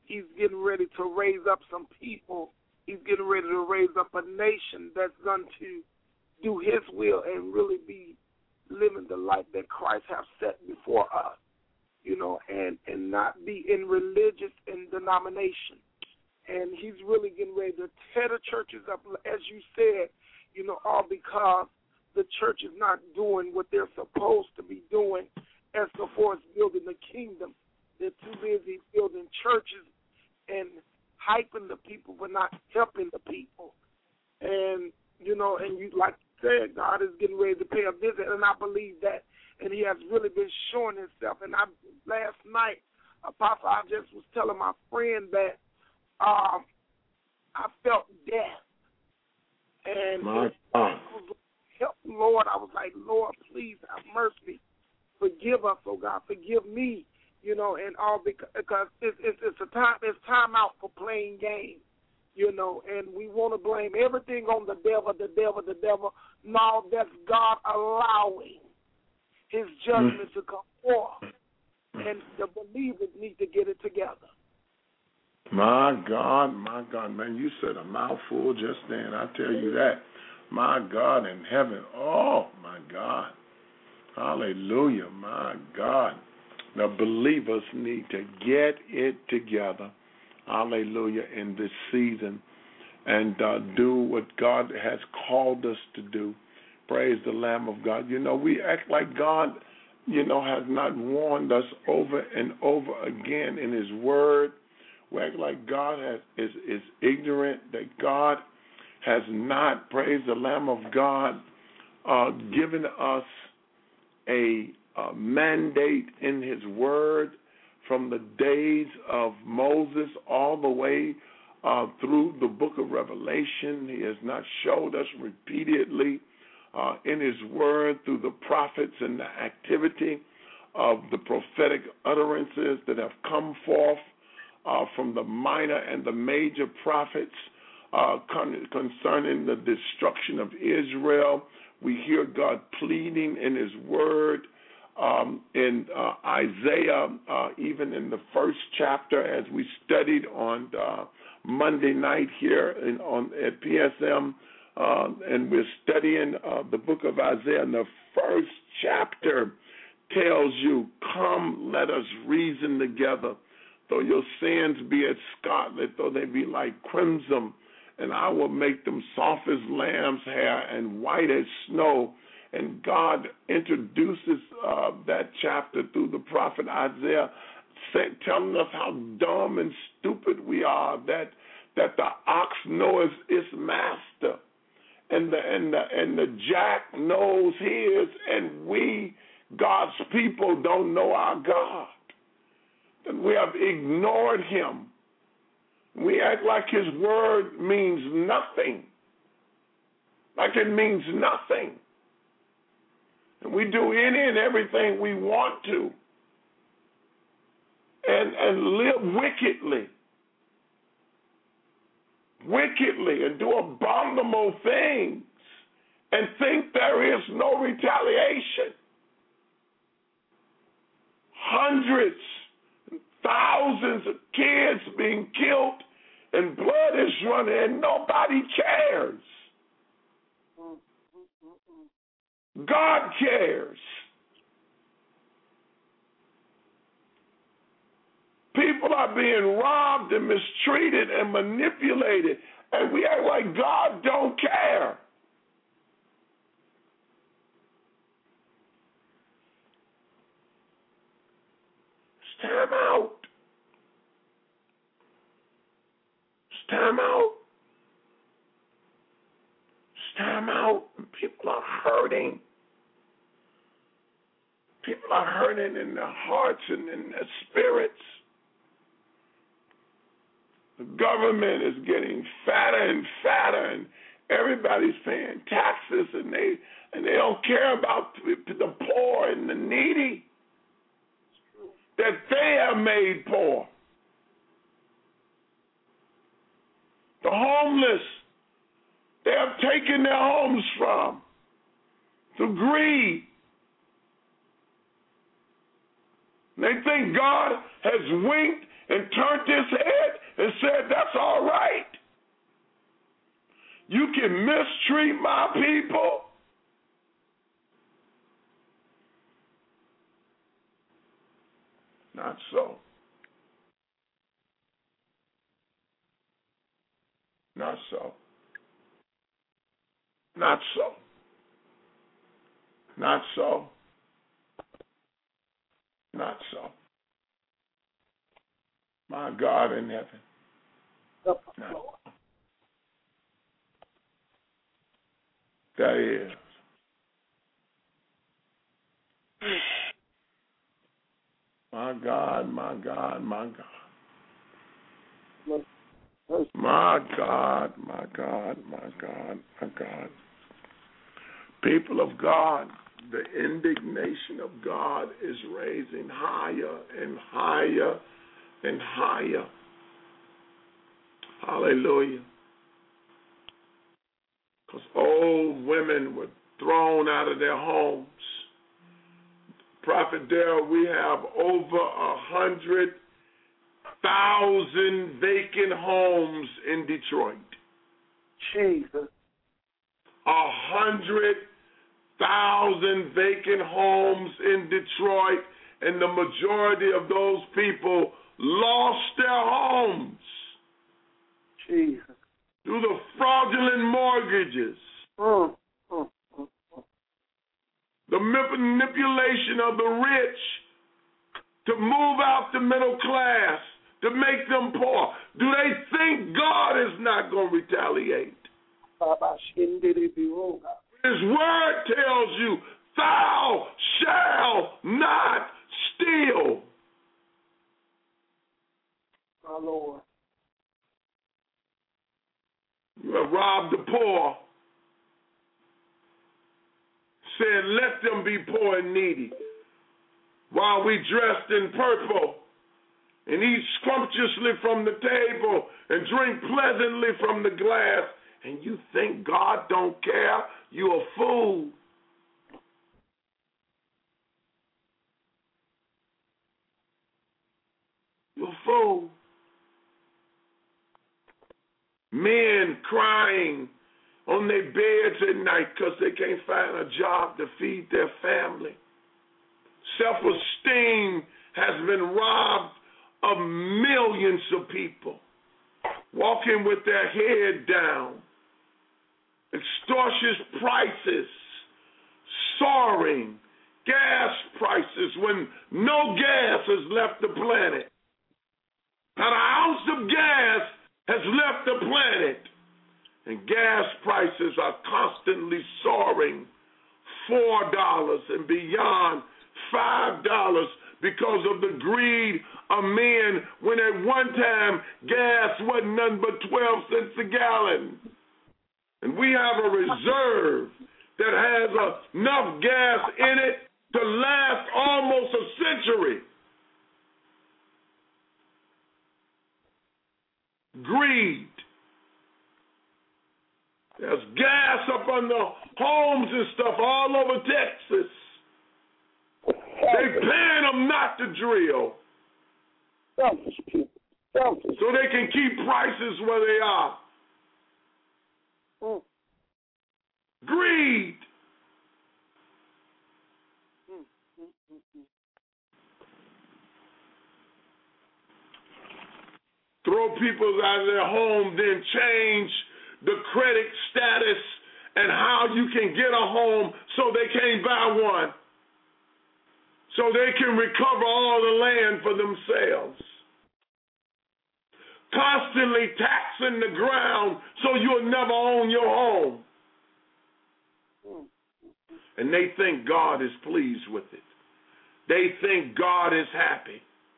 he's getting ready to raise up some people. He's getting ready to raise up a nation that's going to do his will and really be living the life that Christ has set before us, you know, and, and not be in religious and denomination. And he's really getting ready to tear the churches up, as you said, you know, all because the church is not doing what they're supposed to be doing as far as building the kingdom. They're too busy building churches and hyping the people but not helping the people. And, you know, and you like you said, God is getting ready to pay a visit, and I believe that. And he has really been showing himself. And I last night, Apostle, I just was telling my friend that um, I felt death. And my God. Help, Lord, I was like, Lord, please have mercy. Forgive us, oh God, forgive me, you know, and all because, because it's, it's, it's a time, it's time out for playing games, you know, and we want to blame everything on the devil, the devil, the devil. No, that's God allowing his judgment mm. to come forth, and the believers need to get it together. My God, my God, man, you said a mouthful just then. I tell you that. My God in heaven. Oh, my God. Hallelujah, my God. The believers need to get it together. Hallelujah, in this season and uh, do what God has called us to do. Praise the Lamb of God. You know, we act like God, you know, has not warned us over and over again in his word. We act like God has, is, is ignorant, that God has not, praise the Lamb of God, uh, given us a, a mandate in his word from the days of Moses all the way uh, through the book of Revelation. He has not showed us repeatedly uh, in his word through the prophets and the activity of the prophetic utterances that have come forth Uh, from the minor and the major prophets uh, con- concerning the destruction of Israel. We hear God pleading in his word um, in uh, Isaiah, uh, even in the first chapter, as we studied on uh, Monday night here in, on at P S M, uh, and we're studying uh, the book of Isaiah, and the first chapter tells you, come, let us reason together. Though your sins be as scarlet, though they be like crimson, and I will make them soft as lamb's hair and white as snow. And God introduces uh, that chapter through the prophet Isaiah, say, telling us how dumb and stupid we are, that that the ox knows its master, and the and the and the jack knows his, and we, God's people, don't know our God. And we have ignored him. We act like his word means nothing, like it means nothing. And we do any and everything we want to, and, and live wickedly, wickedly, and do abominable things, and think there is no retaliation. Hundreds Thousands of kids being killed, and blood is running, and nobody cares. God cares. People are being robbed and mistreated and manipulated, and we act like God don't care. It's time out. It's time out. It's time out. People are hurting. People are hurting in their hearts and in their spirits. The government is getting fatter and fatter, and everybody's paying taxes, and they and they don't care about the poor and the needy that they have made poor. The homeless, they have taken their homes from through greed. They think God has winked and turned his head and said, that's all right. You can mistreat my people? Not so. Not so. Not so. Not so. Not so. My God in heaven. Not so. That is. My God, my God, my God. My God, my God, my God, my God. People of God, the indignation of God is raising higher and higher and higher. Hallelujah. Because old women were thrown out of their homes. Prophet Darrell, we have over a hundred thousand vacant homes in Detroit. Jesus. A hundred thousand vacant homes in Detroit, and the majority of those people lost their homes. Jesus. Through the fraudulent mortgages. Mm, mm, mm, mm. The manipulation of the rich to move out the middle class, to make them poor. Do they think God is not going to retaliate? His word tells you, thou shalt not steal. My Lord. You have robbed the poor. Said, let them be poor and needy. While we dressed in purple and eat scrumptiously from the table and drink pleasantly from the glass, and you think God don't care? You're a fool. You're a fool. Men crying on their beds at night because they can't find a job to feed their family. Self-esteem has been robbed of millions of people, walking with their head down. Extortionate prices soaring, gas prices when no gas has left the planet. Not an ounce of gas has left the planet, and gas prices are constantly soaring, four dollars and beyond, five dollars, because of the greed of men when at one time gas wasn't nothing but twelve cents a gallon. And we have a reserve that has enough gas in it to last almost a century. Greed. There's gas up on the homes and stuff all over Texas. They paying them not to drill. Selfish people. Selfish. So they can keep prices where they are. Mm. Greed. Mm, mm, mm, mm. Throw people out of their home, then change the credit status and how you can get a home so they can't buy one. So they can recover all the land for themselves. Constantly taxing the ground so you'll never own your home. And they think God is pleased with it. They think God is happy.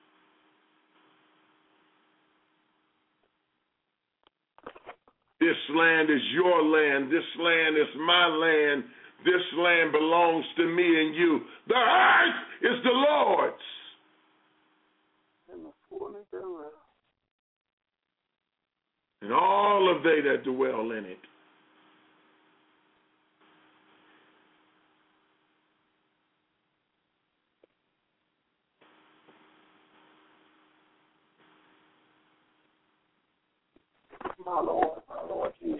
This land is your land. This land is my land. This land belongs to me and you. The earth is the Lord's. And the fullness thereof. And all of they that dwell in it. My Lord, my Lord Jesus.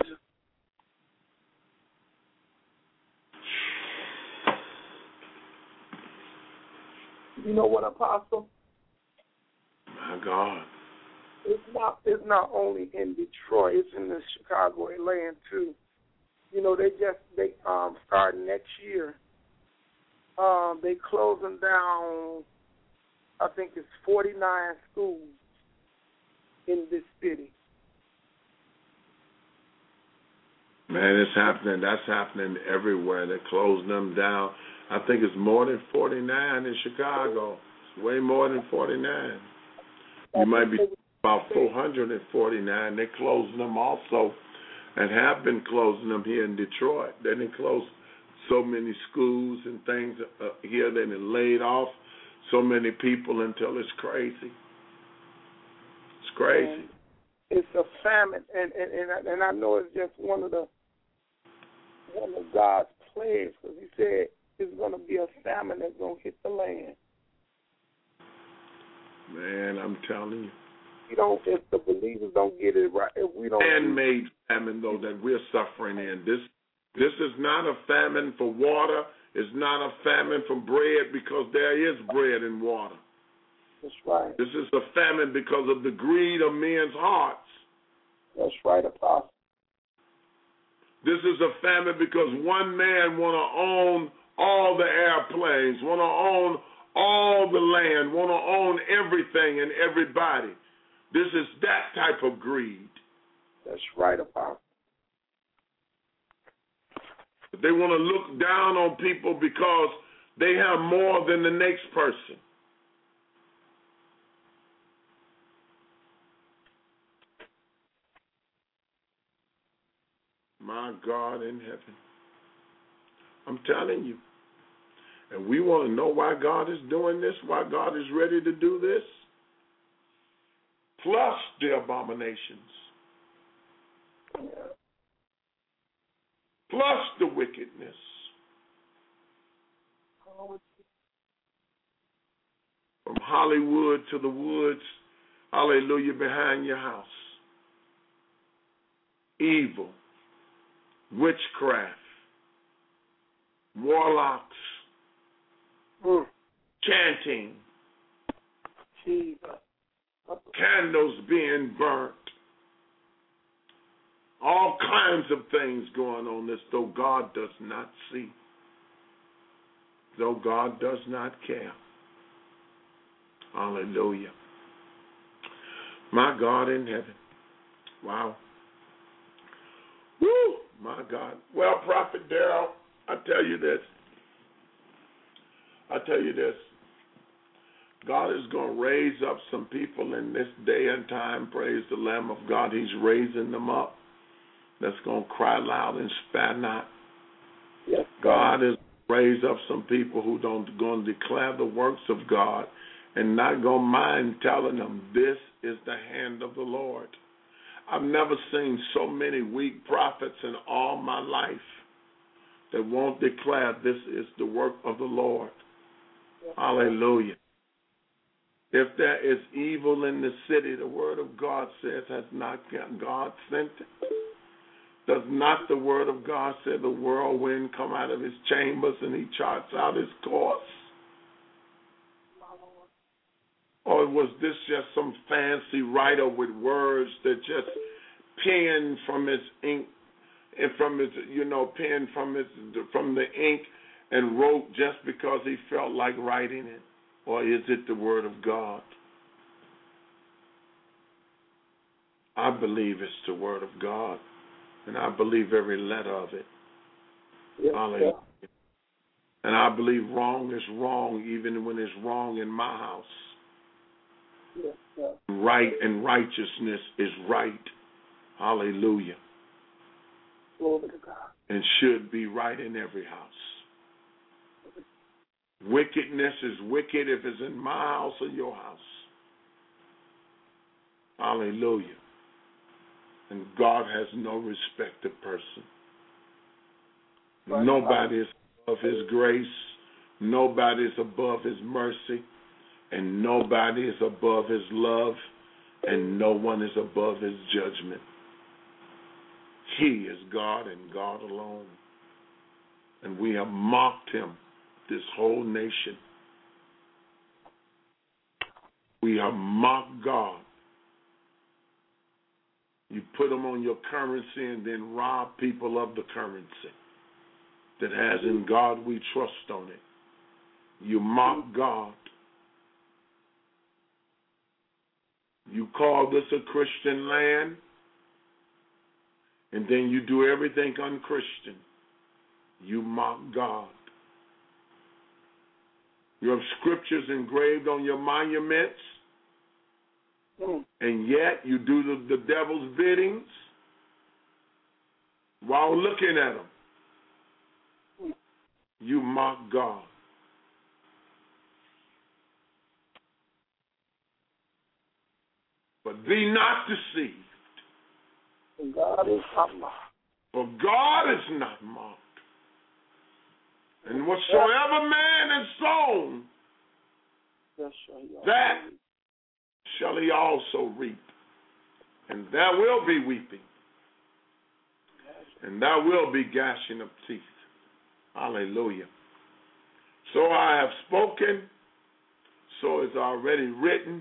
You know what, Apostle? My God. It's not it's not only in Detroit, it's in the Chicago land too. You know, they just they um start next year. Um, they closing down I think it's forty nine schools in this city. Man, it's happening. That's happening everywhere. They're closing them down. I think it's more than forty-nine in Chicago. It's way more than forty-nine. You might be about four hundred forty-nine. They're closing them also and have been closing them here in Detroit. They didn't close so many schools and things uh, here. They done laid off so many people until it's crazy. It's crazy. And it's a famine, and and and I, and I know it's just one of the one of God's plagues, because He said it's going to be a famine that's going to hit the land. Man, I'm telling you. You know, if the believers don't get it right, if we don't. Man-made famine, though, that we're suffering in. This this is not a famine for water. It's not a famine for bread, because there is bread and water. That's right. This is a famine because of the greed of men's hearts. That's right, Apostle. This is a famine because one man want to own all the airplanes, want to own all the land, want to own everything and everybody. This is that type of greed. That's right, Apostle. They want to look down on people because they have more than the next person. My God in heaven. I'm telling you. And we want to know why God is doing this, why God is ready to do this. Plus the abominations. Plus the wickedness. From Hollywood to the woods, hallelujah, behind your house. Evil, witchcraft, warlocks, mm. chanting, Jesus. candles being burnt, all kinds of things going on this, though God does not see, though God does not care. Hallelujah. My God in heaven. Wow. Woo, my God. Well, Prophet Darrell, I tell you this. I tell you this. God is going to raise up some people in this day and time. Praise the Lamb of God. He's raising them up. That's going to cry loud and spare not. Yes, God is raise up some people who don't going to declare the works of God and not going to mind telling them this is the hand of the Lord. I've never seen so many weak prophets in all my life that won't declare this is the work of the Lord. Yes. Hallelujah. If there is evil in the city, the word of God says, has not God sent it? Does not the word of God say the whirlwind come out of his chambers and he charts out his course? Or was this just some fancy writer with words that just penned from his ink, and from his, you know, penned from his from the ink and wrote just because he felt like writing it? Or is it the word of God? I believe it's the word of God, and I believe every letter of it. Yes, Hallelujah. sir. And I believe wrong is wrong even when it's wrong in my house. Yes, sir. Right and righteousness is right. Hallelujah. Glory to God. And should be right in every house. Wickedness is wicked if it's in my house or your house. Hallelujah. And God has no respect of person. Right. Nobody is above his grace. Nobody is above his mercy. And nobody is above his love. And no one is above his judgment. He is God and God alone. And we have mocked him, this whole nation. We have mocked God. You put them on your currency and then rob people of the currency that has in God we trust on it. You mock God. You call this a Christian land, and then you do everything unchristian. You mock God. You have scriptures engraved on your monuments, and yet you do the, the devil's biddings while looking at them. You mock God. But be not deceived. God is not mocked. For God is not mocked. And whatsoever man has sown, that shall he also reap. And there will be weeping. And there will be gnashing of teeth. Hallelujah. So I have spoken, so it's already written,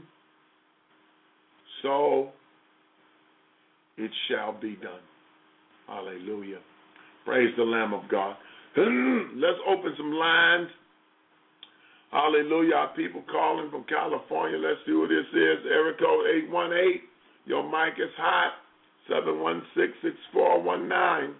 so it shall be done. Hallelujah. Praise the Lamb of God. Let's open some lines. Hallelujah. Our people calling from California. Let's see who this is. Area code eight one eight. Your mic is hot. seven one six, six four one nine.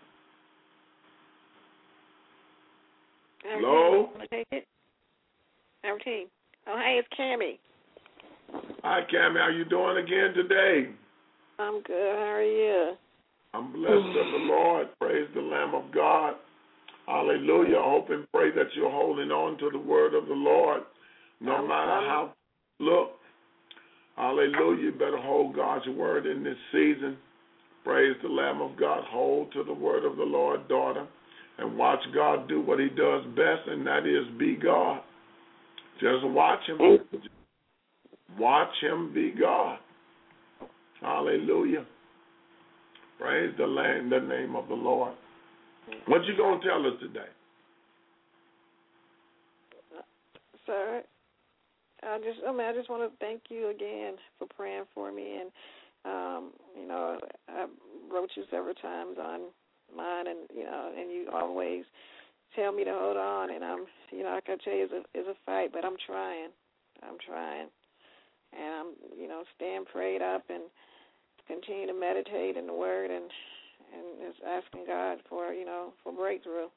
Hello? Take it. Everything. Oh, hey, it's Cammie. Hi, Cammie. How you doing again today? I'm good. How are you? I'm blessed of the Lord. Praise the Lamb of God. Hallelujah. I hope and pray that you're holding on to the word of the Lord, no I'm, matter I'm, how look. Hallelujah. You better hold God's word in this season. Praise the Lamb of God. Hold to the word of the Lord, daughter, and watch God do what he does best, and that is be God. Just watch him. Watch him be God. Hallelujah. Praise the land, the name of the Lord. What you going to tell us today? Sir, I just, I mean, I just want to thank you again for praying for me, and um, you know, I wrote you several times on mine, and you know, and you always tell me to hold on, and I'm, you know, like I tell you, it's a, it's a fight, but I'm trying, I'm trying, and I'm, you know, staying prayed up and continue to meditate in the Word, and and just asking God for, you know, for breakthrough.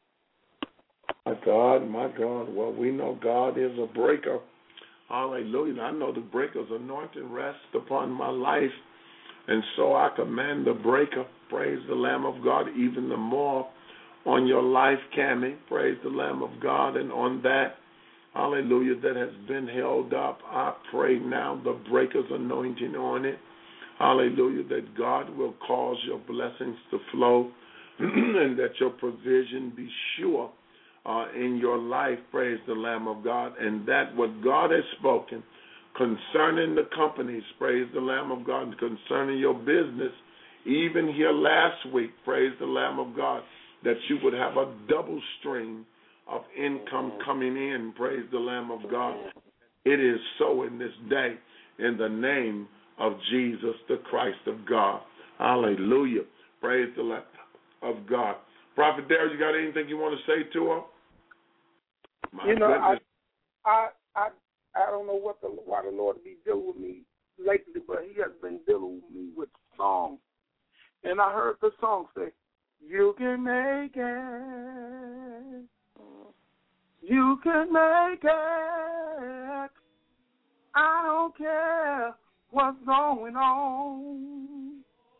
My God, my God. Well, we know God is a breaker. Hallelujah. I know the breaker's anointing rests upon my life, and so I command the breaker, praise the Lamb of God, even the more on your life, Cammie, praise the Lamb of God, and on that, hallelujah, that has been held up, I pray now the breaker's anointing on it. Hallelujah, that God will cause your blessings to flow and that your provision be sure uh, in your life, praise the Lamb of God, and that what God has spoken concerning the companies, praise the Lamb of God, concerning your business, even here last week, praise the Lamb of God, that you would have a double stream of income coming in, praise the Lamb of God. It is so in this day, in the name of Jesus, the Christ of God. Hallelujah. Praise the Lamb of God. Prophet Derek, you got anything you want to say to her? My you know, goodness. I, I, I, I don't know what the why the Lord be dealing with me lately, but He has been dealing with me with songs, and I heard the song say, "You can make it, you can make it. I don't care what's going on.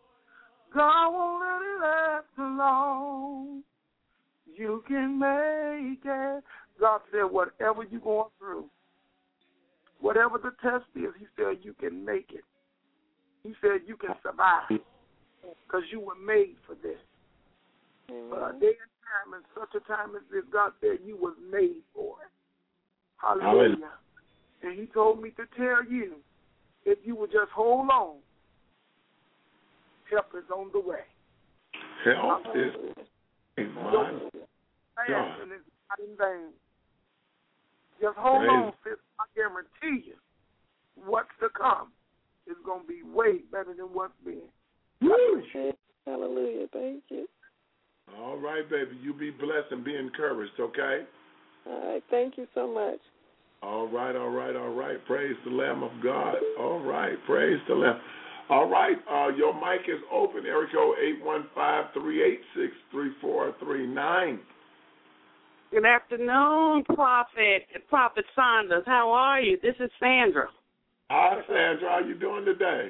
God won't let it last too long. You can make it." God said, whatever you're going through, whatever the test is, He said you can make it. He said you can survive because you were made for this. Mm-hmm. For a day and time, and such a time as this, God said you was made for it. Hallelujah. Hallelujah. And He told me to tell you, if you would just hold on, help is on the way. Health is in my God. And it's not in vain. Just hold Praise. on, sis. I guarantee you what's to come is going to be way better than what's been. Woo. Hallelujah. Thank you. All right, baby. You be blessed and be encouraged, okay? All right. Thank you so much. All right, all right, all right. Praise the Lamb of God. All right, praise the Lamb. All right, uh, your mic is open. Area code eight one five, three eight six, three four three nine. Good afternoon, Prophet, Prophet Saunders. How are you? This is Sandra. Hi, Sandra. How you doing today?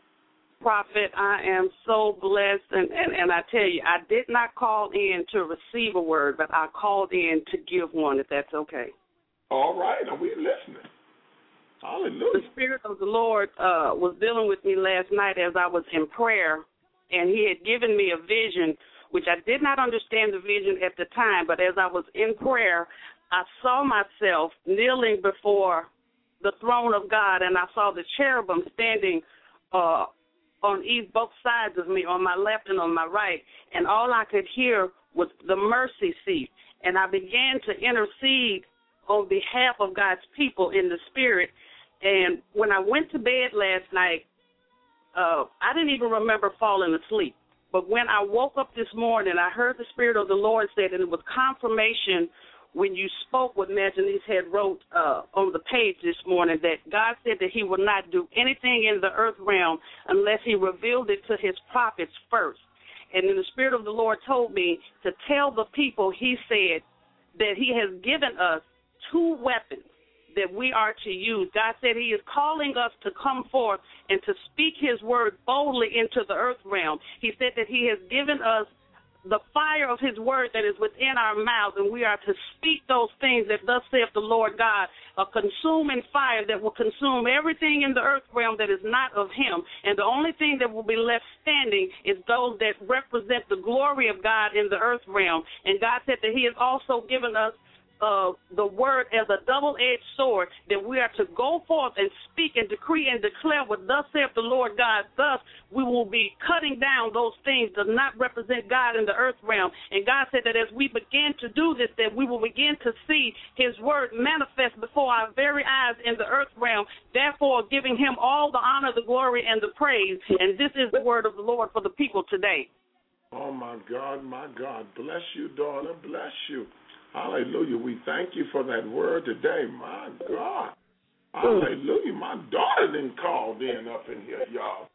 Prophet, I am so blessed, and, and, and I tell you, I did not call in to receive a word, but I called in to give one, if that's okay. All right, are we listening? Hallelujah. The Spirit of the Lord uh, was dealing with me last night as I was in prayer, and He had given me a vision, which I did not understand the vision at the time, but as I was in prayer, I saw myself kneeling before the throne of God, and I saw the cherubim standing uh, on each, both sides of me, on my left and on my right, and all I could hear was the mercy seat, and I began to intercede on behalf of God's people in the Spirit. And when I went to bed last night, uh, I didn't even remember falling asleep. But when I woke up this morning, I heard the Spirit of the Lord say, and it was confirmation when you spoke what Majanice had wrote uh, on the page this morning, that God said that He would not do anything in the earth realm unless He revealed it to His prophets first. And then the Spirit of the Lord told me to tell the people, He said, that He has given us two weapons that we are to use. God said He is calling us to come forth and to speak His word boldly into the earth realm. He said that He has given us the fire of His word that is within our mouths, and we are to speak those things that thus saith the Lord God, a consuming fire that will consume everything in the earth realm that is not of Him. And the only thing that will be left standing is those that represent the glory of God in the earth realm. And God said that He has also given us Uh, the word as a double-edged sword, that we are to go forth and speak and decree and declare what thus saith the Lord God. Thus, we will be cutting down those things that do not represent God in the earth realm. And God said that as we begin to do this, that we will begin to see His word manifest before our very eyes in the earth realm, therefore giving Him all the honor, the glory, and the praise. And this is the word of the Lord for the people today. Oh, my God, my God. Bless you, daughter. Bless you. Hallelujah. We thank you for that word today. My God. Hallelujah. My daughter didn't call in up in here, y'all.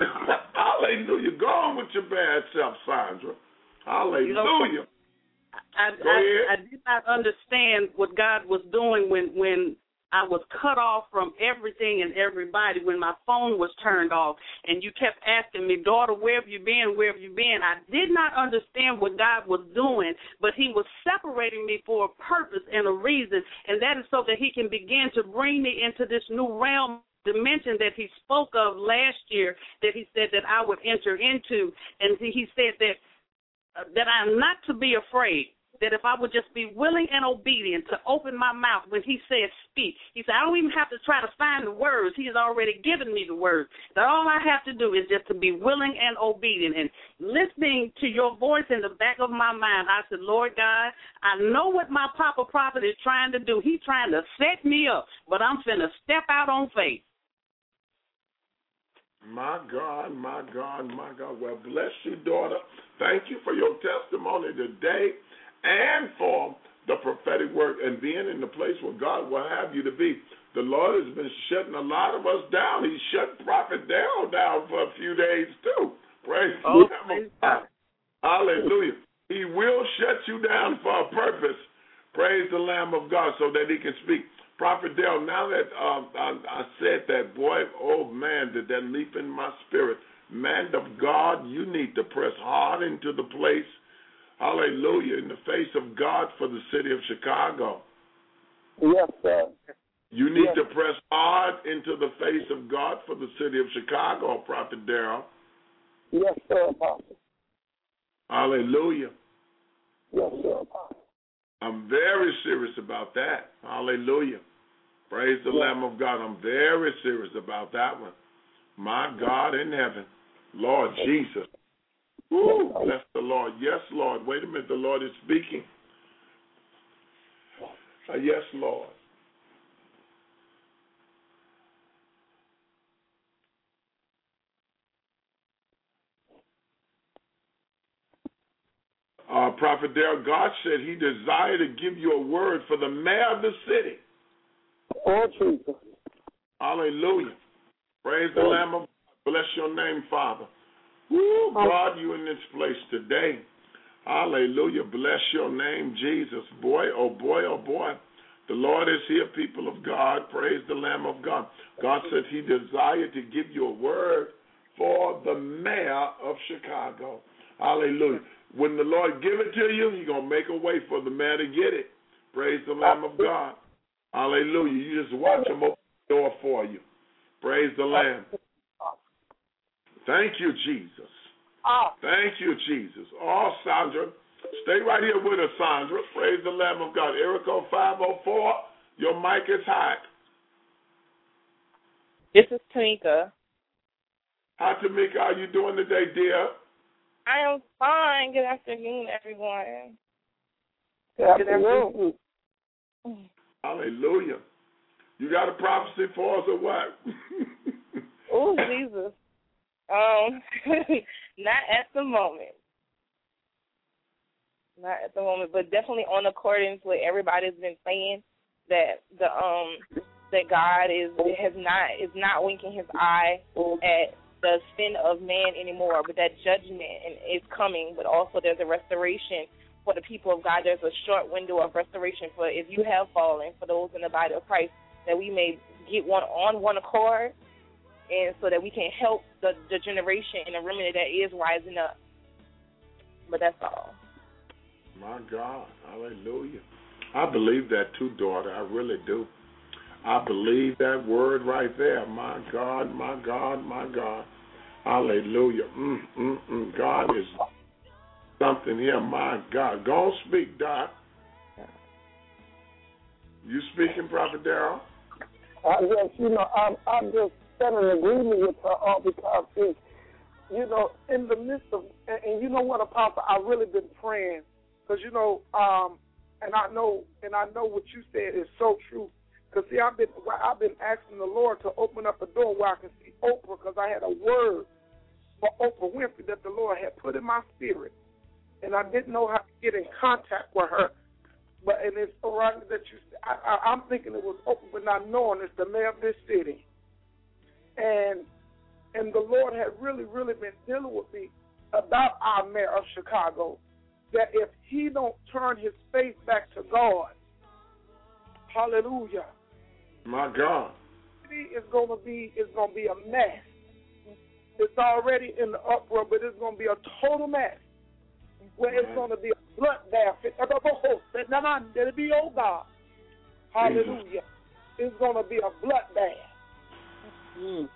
Hallelujah. Go on with your bad self, Sandra. Hallelujah. You know, I, Go ahead. I, I did not understand what God was doing when, when I was cut off from everything and everybody, when my phone was turned off, and you kept asking me, daughter, where have you been, where have you been? I did not understand what God was doing, but He was separating me for a purpose and a reason, and that is so that He can begin to bring me into this new realm, dimension that He spoke of last year, that He said that I would enter into. And He said that, uh, that I am not to be afraid, that if I would just be willing and obedient to open my mouth when He says speak. He said, I don't even have to try to find the words. He has already given me the words. That all I have to do is just to be willing and obedient. And listening to your voice in the back of my mind, I said, Lord God, I know what my Papa Prophet is trying to do. He's trying to set me up, but I'm finna step out on faith. My God, my God, my God. Well, bless you, daughter. Thank you for your testimony today, and for the prophetic work and being in the place where God will have you to be. The Lord has been shutting a lot of us down. He shut Prophet Darrell down for a few days, too. Praise oh, God. Hallelujah. He will shut you down for a purpose. Praise the Lamb of God, so that He can speak. Prophet Darrell, now that uh, I, I said that, boy, oh, man, did that leap in my spirit. Man of God, you need to press hard into the place, hallelujah, in the face of God for the city of Chicago. Yes, sir. You need yes. to press hard into the face of God for the city of Chicago, Prophet Darrell. Yes, sir, Apostle. Hallelujah. Yes, sir, Apostle. I'm very serious about that. Hallelujah. Praise the yes. Lamb of God. I'm very serious about that one. My God in heaven, Lord Jesus. Ooh, bless the Lord. Yes, Lord. Wait a minute. The Lord is speaking. Uh, yes, Lord. Uh, Prophet Darrell, God said he desired to give you a word for the mayor of the city. Oh, Jesus. Hallelujah. Praise the Lamb of God. Bless your name, Father. Woo, God, you in this place today. Hallelujah. Bless your name, Jesus. Boy, oh boy, oh boy. The Lord is here, people of God. Praise the Lamb of God. God said he desired to give you a word for the mayor of Chicago. Hallelujah. When the Lord give it to you, he's going to make a way for the man to get it. Praise the Lamb of God. Hallelujah. You just watch him open the door for you. Praise the Lamb. Thank you, Jesus. Thank you, Jesus. Oh, Sandra, stay right here with us, Sandra. Praise the Lamb of God. Erico five oh four, your mic is hot. This is Tamika. Hi, Tamika. How you doing today, dear? I am fine. Good afternoon, everyone. Good afternoon. Hallelujah. You got a prophecy for us or what? Oh, Jesus. Um, not at the moment. Not at the moment, but definitely on accordance with everybody's been saying that the um that God is has not is not winking his eye at the sin of man anymore, but that judgment is coming. But also there's a restoration for the people of God. There's a short window of restoration for if you have fallen, for those in the body of Christ, that we may get one on one accord, and so that we can help the, the generation and the remnant that is rising up. But that's all. My God, hallelujah. I believe that too, daughter. I really do. I believe that word right there. My God, my God, my God. Hallelujah. Mm, mm, mm. God is something here. My God. Go on, speak, Doc. You speaking, Prophet Darrell? Uh, yes, you know, I'm, I'm just standing in agreement with her all because, it's, you know, in the midst of, and, and you know what, Apostle, I've really been praying because, you know, um, and I know, and I know what you said is so true. Because, see, I've been, I've been asking the Lord to open up a door where I can see Oprah because I had a word for Oprah Winfrey that the Lord had put in my spirit. And I didn't know how to get in contact with her. But and it's so right that you, I, I, I'm thinking it was Oprah, but not knowing it's the mayor of this city. And and the Lord had really, really been dealing with me about our mayor of Chicago, that if he don't turn his face back to God, hallelujah. My God. It's gonna be it's gonna be a mess. It's already in the uproar, but it's gonna be a total mess. Where it's gonna be a bloodbath. It'll be, oh God. Hallelujah. It's gonna be a bloodbath. Mm.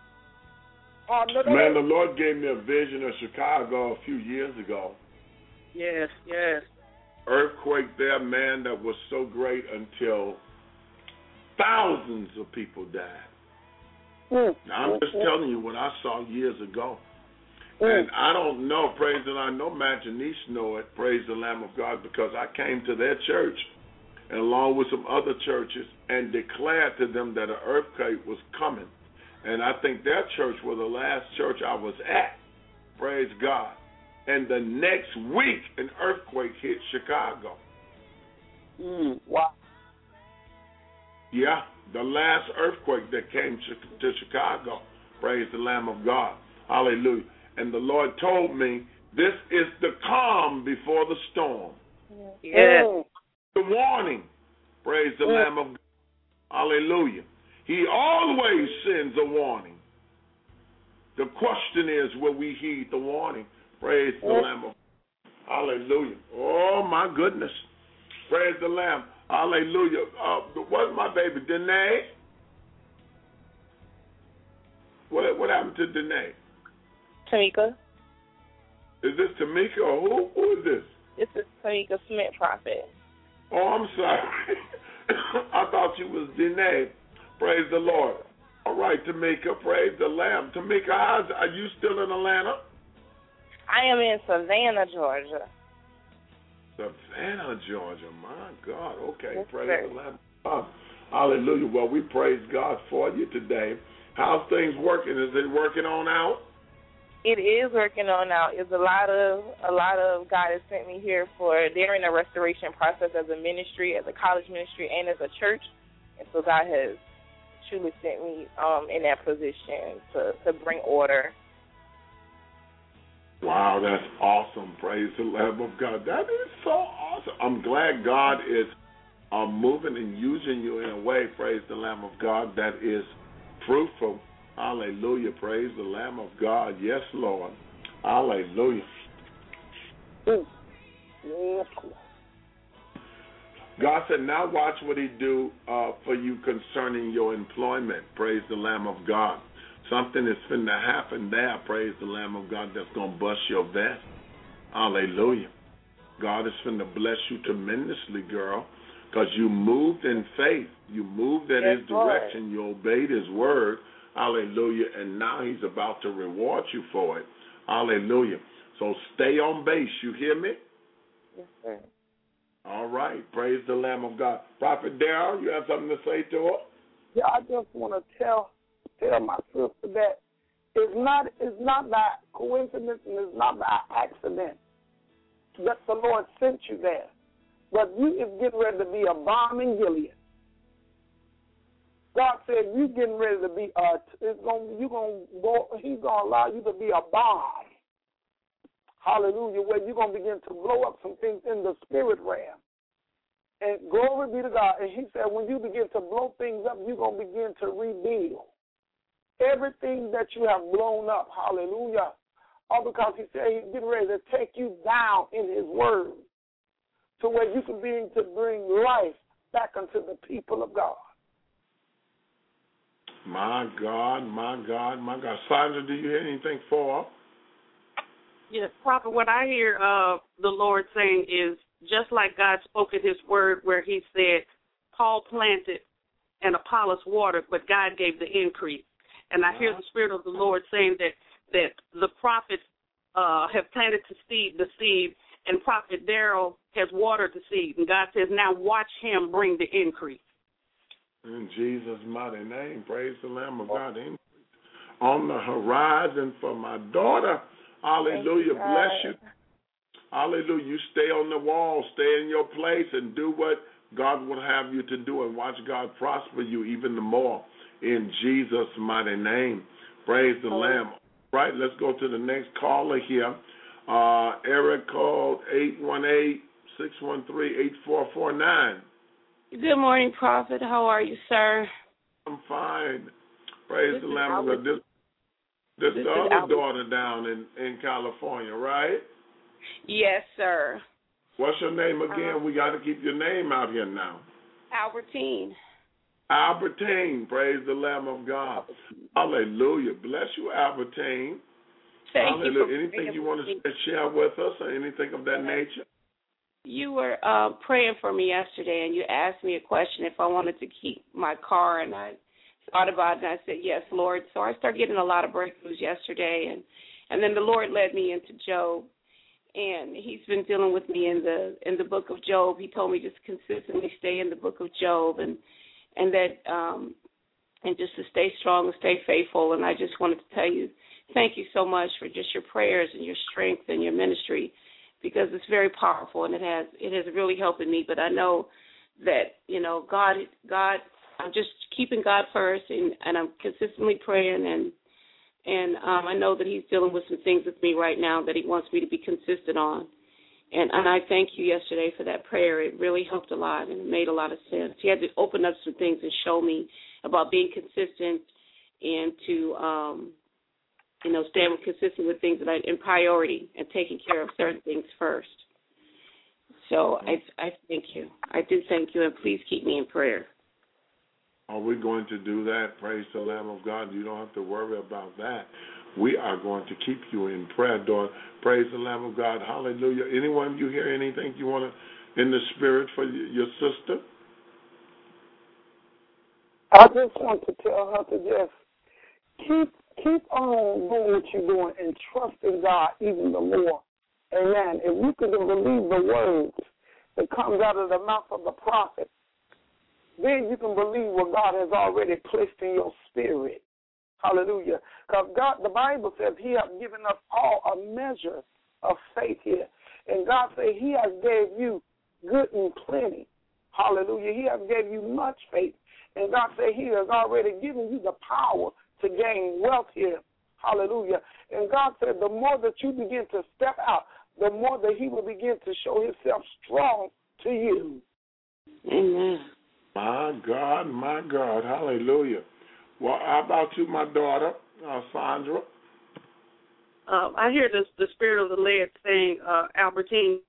Man, the Lord gave me a vision of Chicago a few years ago. Yes, yes. Earthquake there, man, that was so great until thousands of people died. Mm. Now, I'm just mm. telling you what I saw years ago. Mm. And I don't know, praise the Lord, I know Matt Janice know it, praise the Lamb of God, because I came to their church and along with some other churches and declared to them that an earthquake was coming. And I think their church was the last church I was at, praise God. And the next week, an earthquake hit Chicago. Mm. Wow. Yeah, the last earthquake that came to Chicago, praise the Lamb of God. Hallelujah. And the Lord told me, this is the calm before the storm. Yes. The warning, praise the yes. Lamb of God. Hallelujah. He always sends a warning. The question is, will we heed the warning? Praise yes. the Lamb of God. Hallelujah. Oh, my goodness. Praise the Lamb. Hallelujah. Uh, what's my baby, Danae? What, what happened to Danae? Tamika. Is this Tamika or who? Who is this? This is Tamika Smith, Prophet. Oh, I'm sorry. I thought you was Danae. Praise the Lord. All right, Tamika, praise the Lamb. Tamika, how's, are you still in Atlanta? I am in Savannah, Georgia. Savannah, Georgia. My God. Okay. Yes, praise sir. the Lamb of God. Hallelujah. Well, we praise God for you today. How's things working? Is it working on out? It is working on out. It's a lot of a lot of God has sent me here for during the restoration process as a ministry, as a college ministry, and as a church. And so God has truly sent me um, in that position to, to bring order. Wow, that's awesome. Praise the Lamb of God. That is so awesome. I'm glad God is uh, moving and using you in a way, praise the Lamb of God, that is fruitful. Hallelujah. Praise the Lamb of God. Yes, Lord. Hallelujah. God said, now watch what he do uh, for you concerning your employment. Praise the Lamb of God. Something is finna happen there, praise the Lamb of God, that's going to bust your vest. Hallelujah. God is finna bless you tremendously, girl, because you moved in faith. You moved in Yes, his direction. You obeyed his word. Hallelujah. And now he's about to reward you for it. Hallelujah. So stay on base. You hear me? Yes, sir. All right. Praise the Lamb of God. Prophet Darrell, you have something to say to her? Yeah, I just want to tell tell my sister that it's not it's not by coincidence and it's not by accident that the Lord sent you there. But you is getting ready to be a bomb in Gilead. God said you getting ready to be a it's going you going go he's going to allow you to be a bomb. Hallelujah, where you're going to begin to blow up some things in the spirit realm. And glory be to God. And he said when you begin to blow things up, you're going to begin to rebuild everything that you have blown up. Hallelujah. All because he said he's getting ready to take you down in his word to where you can begin to bring life back unto the people of God. My God, my God, my God. Sandra, do you hear anything for her? Yes, Prophet, what I hear uh, the Lord saying is just like God spoke in his word where he said, Paul planted and Apollos watered, but God gave the increase. And I hear the Spirit of the Lord saying that, that the prophets uh, have planted the seed, the seed, and Prophet Darrell has watered the seed. And God says, now watch him bring the increase. In Jesus' mighty name, praise the Lamb of God. Increase on the horizon for my daughter. Hallelujah. Bless you. Hallelujah. You stay on the wall, stay in your place, and do what God will have you to do, and watch God prosper you even the more. In Jesus' mighty name. Praise the oh. Lamb. Right, let's go to the next caller here. Uh, area code eight one eight, six one three, eight four four nine. Good morning, Prophet. How are you, sir? I'm fine. Praise this the Lamb of God. This, this, this the other Albert. daughter down in, in California, right? Yes, sir. What's your name again? Uh, we got to keep your name out here now. Albertine. Albertine, praise the Lamb of God. Hallelujah. Bless you, Albertine. Thank Hallelujah. you. Anything you want to share with us or anything of that nature? You were uh, praying for me yesterday, and you asked me a question if I wanted to keep my car, and I thought about it, and I said, yes, Lord. So I started getting a lot of breakthroughs yesterday, and, and then the Lord led me into Job, and he's been dealing with me in the in the book of Job. He told me just consistently stay in the book of Job, and and that um, and just to stay strong and stay faithful. And I just wanted to tell you, thank you so much for just your prayers and your strength and your ministry, because it's very powerful and it has it has really helped me. But I know that, you know, God, God, I'm just keeping God first, and, and I'm consistently praying, and and um, I know that he's dealing with some things with me right now that he wants me to be consistent on. And, and I thank you yesterday for that prayer. It really helped a lot, and it made a lot of sense. He had to open up some things and show me about being consistent and to, um, you know, staying consistent with things that I, in priority and taking care of certain things first. So I, I thank you. I do thank you, and please keep me in prayer. Are we going to do that? Praise the Lamb of God. You don't have to worry about that. We are going to keep you in prayer, daughter. Praise the Lamb of God. Hallelujah. Anyone, you hear anything you want to, in the spirit for your sister? I just want to tell her to just keep Keep on doing what you're doing and trust in God even the more. Amen. If you can believe the words that comes out of the mouth of the prophet, then you can believe what God has already placed in your spirit. Hallelujah. Because God, the Bible says He has given us all a measure of faith here. And God said He has gave you good and plenty. Hallelujah. He has gave you much faith. And God said He has already given you the power to gain wealth here. Hallelujah. And God said the more that you begin to step out, the more that He will begin to show Himself strong to you. Amen. My God, my God. Hallelujah. Well, how about you, my daughter, uh, Sandra? Uh, I hear this, the Spirit of the Lord saying, uh, Albertine,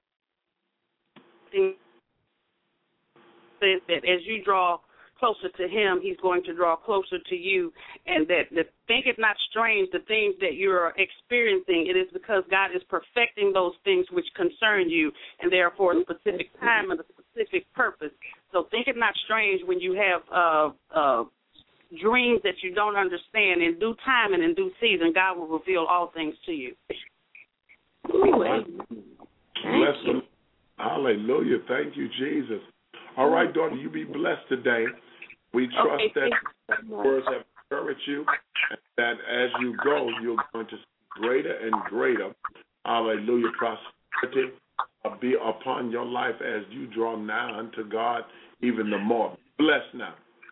says that as you draw closer to Him, He's going to draw closer to you, and that, that think it not strange, the things that you're experiencing, it is because God is perfecting those things which concern you, and therefore a specific time and a specific purpose. So think it not strange when you have uh, uh, dreams that you don't understand. In due time and in due season, God will reveal all things to you. Anyway, bless Him. Hallelujah. Thank you, Jesus. All right, daughter, you be blessed today. We trust okay, that words have encouraged you, and that as you go, you're going to see greater and greater, hallelujah, prosperity uh, be upon your life as you draw nigh unto God even the more. Bless now.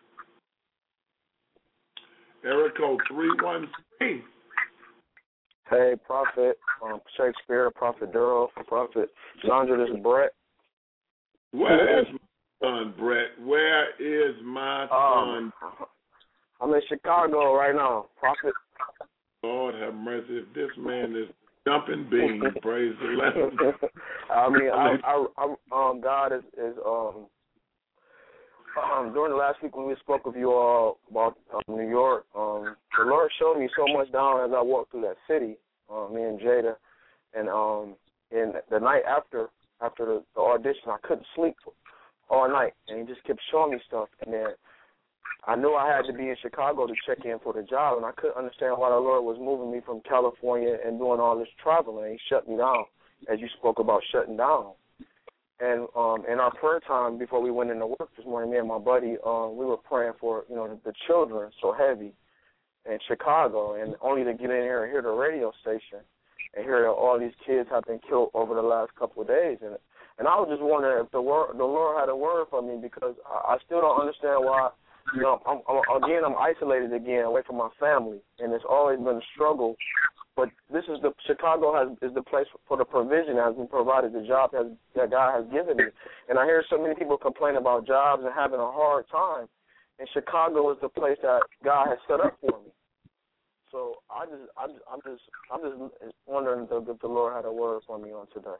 Area code three one three. Hey, Prophet um, Shakespeare, Prophet Durrell, Prophet Sandra, this is Brett. Where is my son, Brett? Where is my son? Um, I'm in Chicago right now, Prophet. Lord have mercy. If this man is jumping beans, praise the Lord. I mean, I, I, I, um, God is, is um, um, during the last week when we spoke with you all about um, New York, um, the Lord showed me so much down as I walked through that city, uh, me and Jada, and um, and the night after after the, the audition, I couldn't sleep all night, and He just kept showing me stuff, and then I knew I had to be in Chicago to check in for the job, and I couldn't understand why the Lord was moving me from California and doing all this traveling. He shut me down, as you spoke about shutting down. And um, in our prayer time before we went into work this morning, me and my buddy, um, we were praying for, you know, the, the children so heavy in Chicago, and only to get in here and hear the radio station and hear that all these kids have been killed over the last couple of days. And and I was just wondering if the word, the Lord had a word for me, because I, I still don't understand why. You know, I'm, I'm, again, I'm isolated again, away from my family, and it's always been a struggle. But this is the Chicago has is the place for the provision that has been provided, the job has, that God has given me. And I hear so many people complain about jobs and having a hard time. And Chicago is the place that God has set up for me. So I just, I just I'm just, I'm just wondering if the Lord had a word for me on today.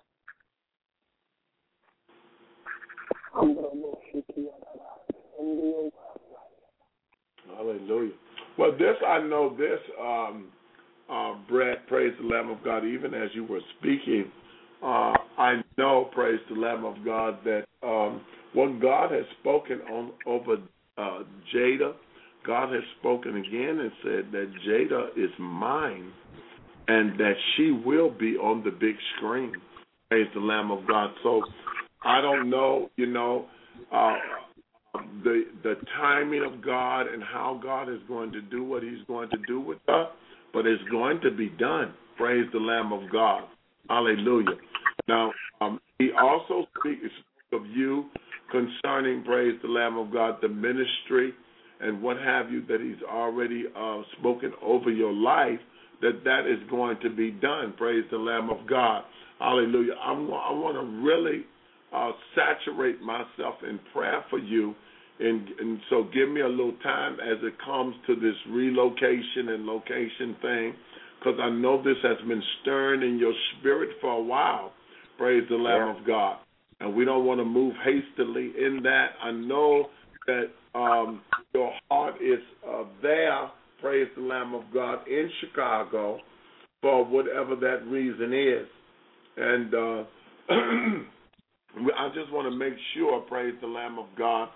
Hallelujah. Well, this I know this. Um, Uh, Brett, praise the Lamb of God, even as you were speaking, uh, I know, praise the Lamb of God, that um, what God has spoken on over uh, Jada, God has spoken again and said that Jada is mine and that she will be on the big screen, praise the Lamb of God. So I don't know, you know, uh, the the timing of God and how God is going to do what He's going to do with her, but it's going to be done. Praise the Lamb of God. Hallelujah. Now, um, He also speaks of you concerning, praise the Lamb of God, the ministry and what have you, that He's already uh, spoken over your life, that that is going to be done. Praise the Lamb of God. Hallelujah. I'm, I want to really uh, saturate myself in prayer for you. And, and so give me a little time as it comes to this relocation and location thing, because I know this has been stirring in your spirit for a while. Praise the Lamb yeah. of God. And we don't want to move hastily in that. I know that um, your heart is uh, there, praise the Lamb of God, in Chicago for whatever that reason is. And uh, I just want to make sure, praise the Lamb of God,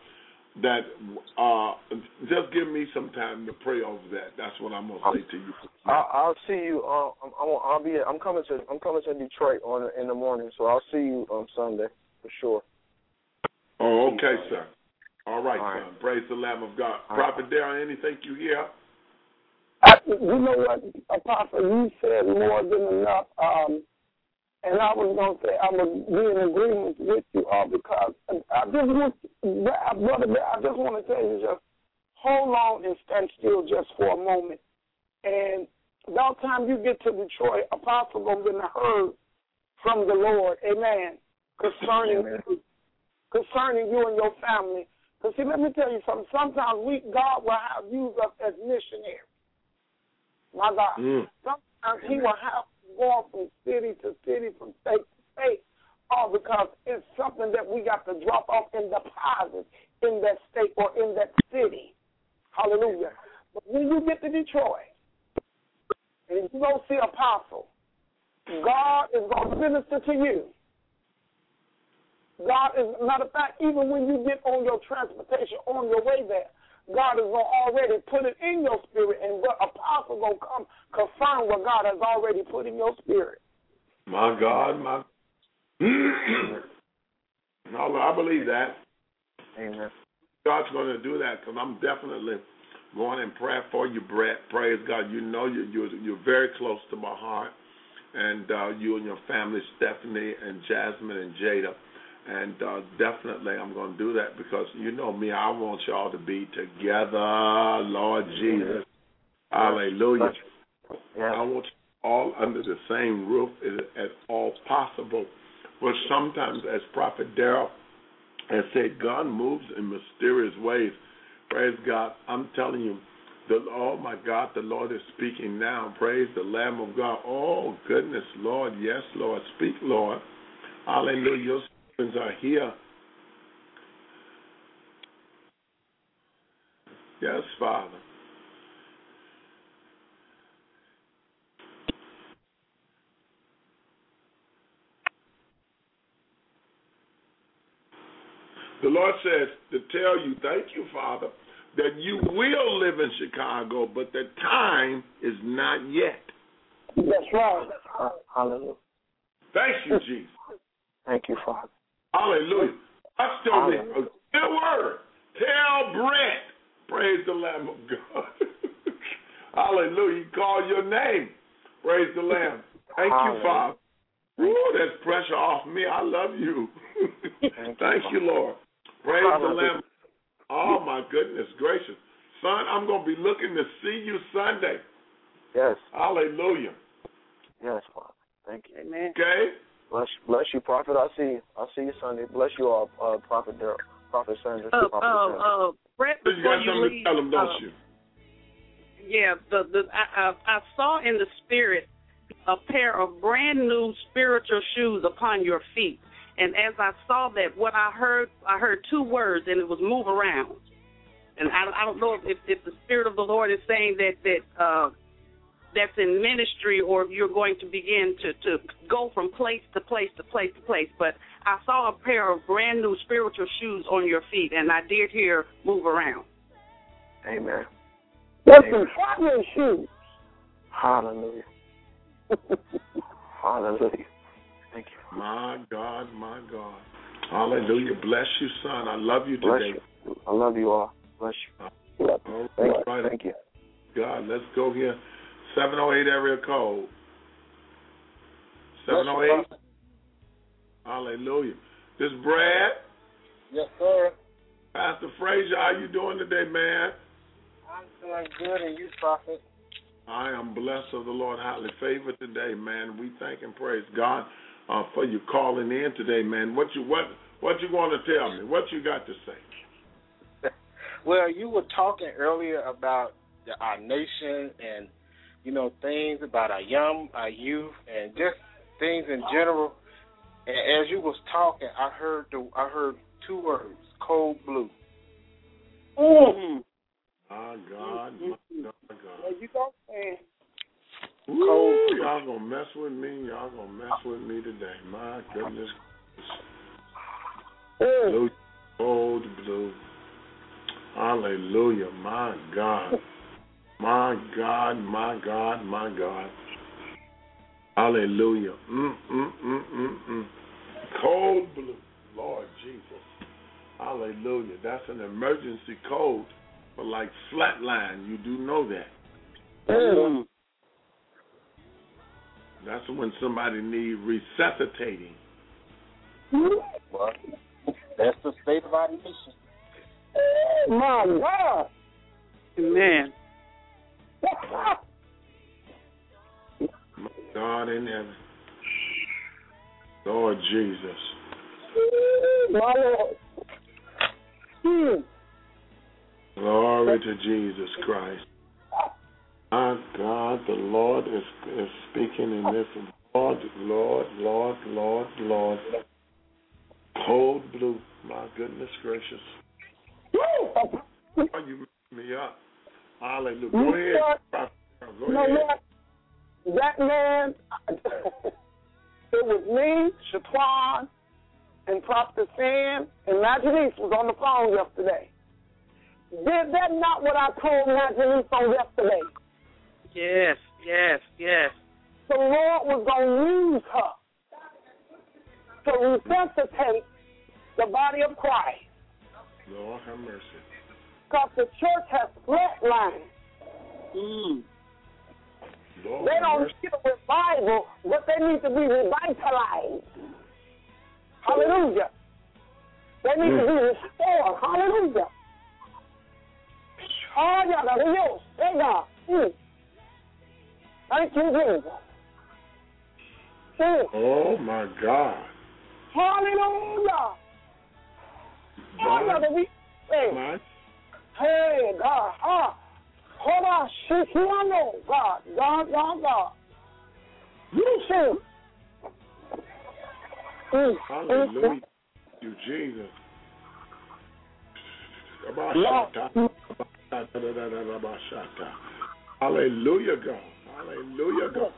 that uh, just give me some time to pray over that. That's what I'm gonna say to you. I'll, I'll see you. Uh, I'm, I'll be. I'm coming to. I'm coming to Detroit on in the morning, so I'll see you on Sunday for sure. Oh, okay, sir. All right, All right. son. Praise the Lamb of God. All Prophet right. Darrell, anything you hear? I, you know what, Apostle, you said more than enough. Um, and I was going to say I'm going to be in agreement with you all because I just want, brother, I just want to tell you just hold on and stand still just for a moment. And about time you get to Detroit, Apostle going to be heard from the Lord, amen, concerning Amen. you, concerning you and your family. Because, see, let me tell you something. Sometimes we, God will have used us as missionaries. My God. Mm. Sometimes he will have gone from city to city, from state to state, all because it's something that we got to drop off and deposit in that state or in that city. Hallelujah. But when you get to Detroit and you go see Apostle, God is going to minister to you. God is, matter of fact, even when you get on your transportation, on your way there, God is going to already put it in your spirit, and the Apostle going to come confirm what God has already put in your spirit. My God, my no, I believe that. Amen. God's going to do that because I'm definitely going in prayer for you, Brett. Praise God. You know you're, you're, you're very close to my heart, and uh, you and your family, Stephanie and Jasmine and Jada. And uh, definitely I'm going to do that because you know me, I want y'all to be together, Lord Jesus. Hallelujah. Yeah. I want you all under the same roof as, as all possible. But sometimes, as Prophet Darrell has said, God moves in mysterious ways. Praise God. I'm telling you, the, oh my God, the Lord is speaking now. Praise the Lamb of God. Oh, goodness, Lord. Yes, Lord. Speak, Lord. Hallelujah. Your servants are here. Yes, Father. The Lord says to tell you, thank you, Father, that you will live in Chicago, but the time is not yet. That's right. Hallelujah. Thank you, Jesus. Thank you, Father. Hallelujah. That's still me. Hallelujah. Good word. Tell Brent. Praise the Lamb of God. Hallelujah. He called your name. Praise the Lamb. Thank you, Father. Ooh, that's pressure off me. I love you. Thank, Thank you, you, Lord. Praise Hallelujah. the Lamb. Oh, my goodness gracious. Son, I'm going to be looking to see you Sunday. Yes. Hallelujah. Yes, Father. Thank you. Amen. Okay? Bless, bless you, Prophet. I'll see you. I'll see you Sunday. Bless you all, uh, Prophet Darrell, Prophet Sanders. Oh, Prophet oh, Sanders. oh, Brett, You before got you something leave, to tell them, don't uh, you? yeah, the the I, I I saw in the spirit a pair of brand new spiritual shoes upon your feet, and as I saw that, what I heard, I heard two words, and it was move around, and I, I don't know if, if the Spirit of the Lord is saying that that uh, that's in ministry, or if you're going to begin to to go from place to place to place to place, but I saw a pair of brand new spiritual shoes on your feet, and I did hear move around. Amen. That's some traveling shoes. Hallelujah. Hallelujah. Thank you. My God, my God. Hallelujah. Bless you, son. I love you Bless today. you. I love you all. Bless you. All Thank right. you. Thank you. God, let's go here. seven oh eight area code. seven oh eight. Hallelujah. This Brad. Yes, sir. Pastor Frazier, how you doing today, man? I'm doing good, and you, Prophet? I am blessed of the Lord, highly favored today, man. We thank and praise God uh, for you calling in today, man. What you what what you want to tell me? What you got to say? Well, you were talking earlier about the, our nation and, you know, things about our young, our youth, and just things in general. And as you was talking, I heard the I heard two words: cold blue. Mm-hmm. My God, my God, my God. There you go, man. Ooh, y'all gonna mess with me. Y'all gonna mess with me today. My goodness. Blue, cold blue. Hallelujah. My God. My God, my God, my God. Hallelujah. Mm, mm, mm, mm, mm. Cold blue. Lord Jesus. Hallelujah. That's an emergency code for like flatline. You do know that. Mm. That's when somebody needs resuscitating. Well, that's the state of our nation. Oh, my God. Amen. My God in heaven. Lord Jesus. My Lord. Mm. Glory to Jesus Christ. My God, the Lord is, is speaking in this. Lord, Lord, Lord, Lord, Lord. Cold blue. My goodness gracious. Oh, you messed me up. Hallelujah. Go ahead. Go no, ahead. Lord, that man, it was me, Shaquan, and Prophet Sam, and Majanice was on the phone yesterday. Did that not what I told Majanice on yesterday? Yes, yes, yes. The Lord was going to use her to resuscitate the body of Christ. Lord have mercy. Because the church has flatlined. Mm. Lord They have don't mercy. need a revival, but they need to be revitalized. Hallelujah. They need mm. to be restored. Hallelujah. Oh, yeah, God. Mm. Thank you, Jesus. Mm. Oh, my God. Hallelujah. Oh, yeah, we say, my. hey, God. Ah. Hold on. Shikhiano. God. God, God, God. You see. Mm. Hallelujah. You, Jesus. Hallelujah, God. Hallelujah, God.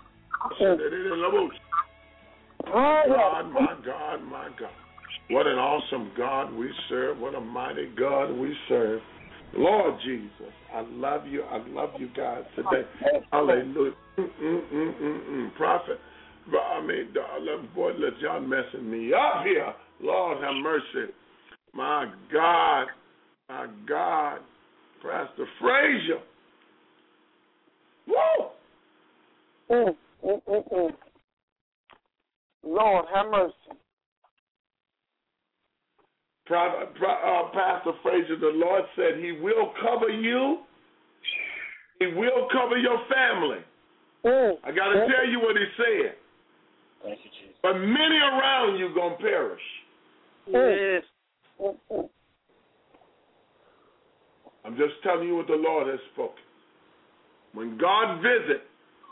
God, my God, my God. What an awesome God we serve. What a mighty God we serve. Lord Jesus, I love you. I love you guys today. Hallelujah. Mm-mm-mm-mm-mm. Prophet, I mean, boy, let y'all messing me up here. Lord have mercy. My God. My God, Pastor Frazier. Woo! Mm, mm, mm, mm. Lord, have mercy. Pro, Pro, uh, Pastor Frazier, the Lord said he will cover you. He will cover your family. Mm, I got to mm. tell you what he said. Thank you, Jesus. But many around you going to perish. Yes. Mm, mm. I'm just telling you what the Lord has spoken. When God visits,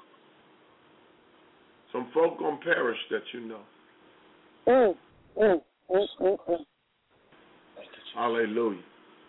some folk gonna perish that you know. Mm, mm, mm, mm, mm. Hallelujah.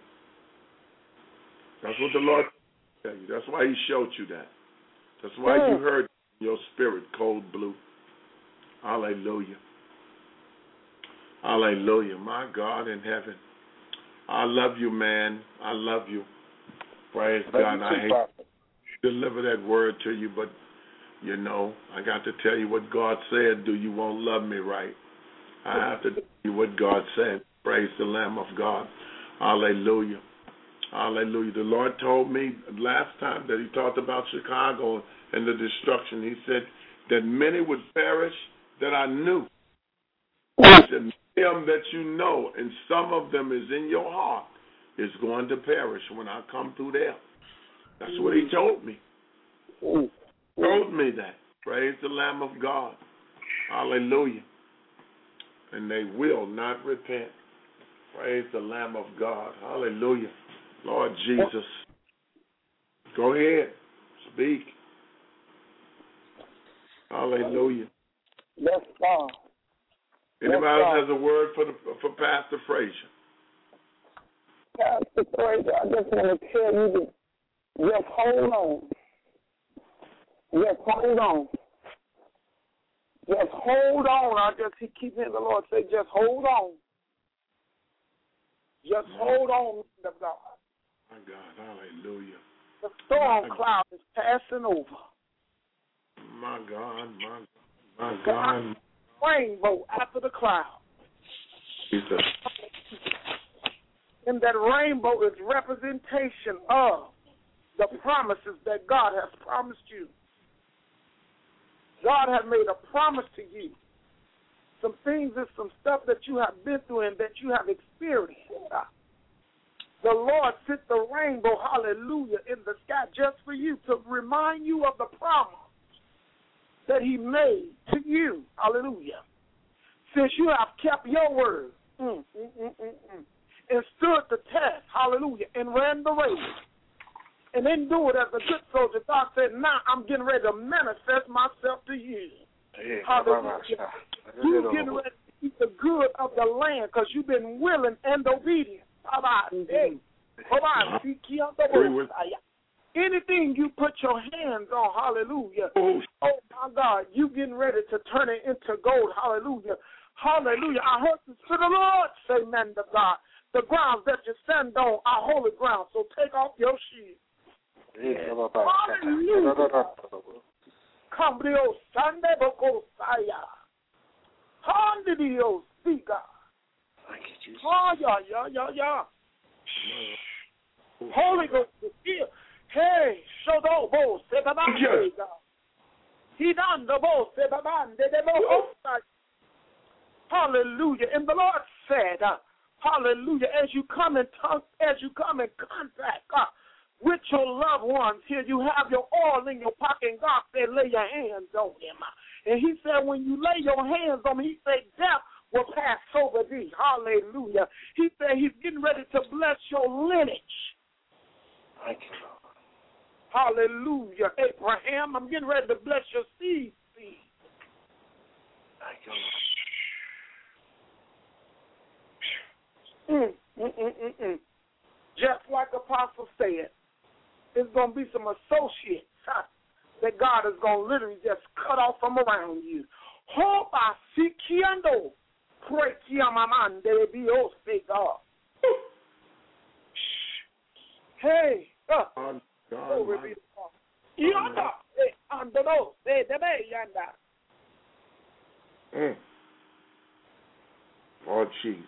That's what the Lord tell you. That's why He showed you that. That's why mm. you heard in your spirit cold blue. Hallelujah. Hallelujah. My God in heaven. I love you, man. I love you. Praise Love God. you I too, hate Prophet. to deliver that word to you, but, you know, I got to tell you what God said. Do you won't love me right? I have to tell you what God said. Praise the Lamb of God. Hallelujah. Hallelujah. The Lord told me last time that He talked about Chicago and the destruction. He said that many would perish that I knew. He said, them that you know, and some of them is in your heart, is going to perish when I come through there. That's what He told me. He told me that. Praise the Lamb of God. Hallelujah. And they will not repent. Praise the Lamb of God. Hallelujah. Lord Jesus. Go ahead. Speak. Hallelujah. Yes, God. Anybody yes, else has a word for the for Pastor Frazier? Pastor Frazier, I just want to tell you to just hold on. Just hold on. Just hold on. I just keep hearing the Lord say, just hold on. Just hold on, man of God. storm cloud is passing over. My God, my, my God. Rainbow after the cloud. Jesus. And that rainbow is representation of the promises that God has promised you. God has made a promise to you. Some things and some stuff that you have been through and that you have experienced. The Lord sent the rainbow, hallelujah, in the sky just for you to remind you of the promise that he made to you, hallelujah. Since you have kept your word mm, mm, mm, mm, mm, and stood the test, hallelujah, and ran the race, and then do it as a good soldier, God said, now I'm getting ready to manifest myself to you. Hallelujah. You're getting ready to eat the good of the land because you've been willing and obedient. Mm-hmm. Anything you put your hands on, hallelujah. Oh, my God, you getting ready to turn it into gold, hallelujah. Hallelujah. I heard the Spirit of the Lord say, man of God, the grounds that you stand on are holy ground, so take off your shoes. Hallelujah. Cambrio Sunday Boko Saya. Handidio Sika. Oh, yeah, yeah, yeah, yeah. Holy Ghost is here. Hey, Shodo Bo Sebabande. He done the Bo Sebabande de Bo. Hallelujah. And the Lord said, uh, hallelujah, as you come in tongue, as you come in contact uh, with your loved ones here, you have your oil in your pocket, and God said, lay your hands on him. And he said, when you lay your hands on him, he said, death will pass over thee. Hallelujah. He said he's getting ready to bless your lineage. Thank you, Lord. Hallelujah. Abraham, I'm getting ready to bless your seed. seed. Thank you, Lord. Mm, mm, mm, mm, mm. Just like Apostle said, there's going to be some associates huh, that God is going to literally just cut off from around you. Hope I see Kiando. Pray Kiamamande be oh say God. Hey, uh, God, God, glory be to God. Yanda, eh, ando no, eh, debe yanda. Mm. Lord Jesus.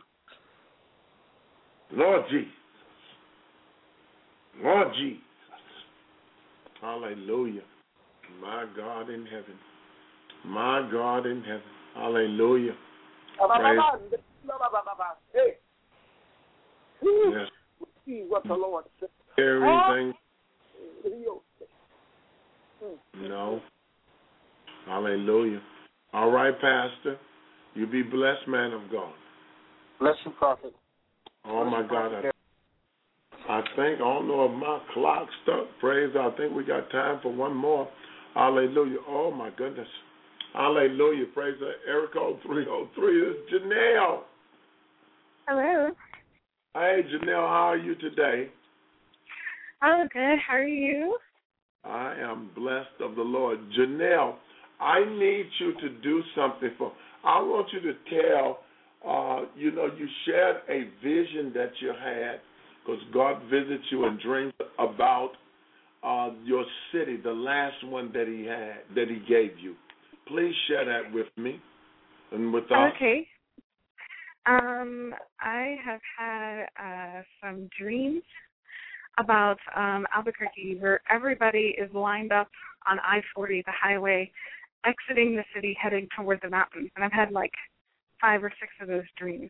Lord Jesus. Lord Jesus. Hallelujah. My God in heaven. My God in heaven. Hallelujah. Praise. Hey. Yes. See what the Lord said. Everything. No. Hallelujah. All right, Pastor. You be blessed, man of God. Bless you, prophet. Oh, my God. I, I think, I don't know if my clock stuck. Praise, I think we got time for one more. Hallelujah. Oh, my goodness. Hallelujah. Praise the Erico three oh three. It's Janelle. Hello. Hey, Janelle, how are you today? I'm good. How are you? I am blessed of the Lord. Janelle, I need you to do something for, I want you to tell, uh, you know, you shared a vision that you had because God visits you in dreams about uh, your city, the last one that he had, that he gave you. Please share that with me and with us. Okay. Um, I have had uh, some dreams about um, Albuquerque where everybody is lined up on I forty, the highway, exiting the city, heading toward the mountains. And I've had like five or six of those dreams.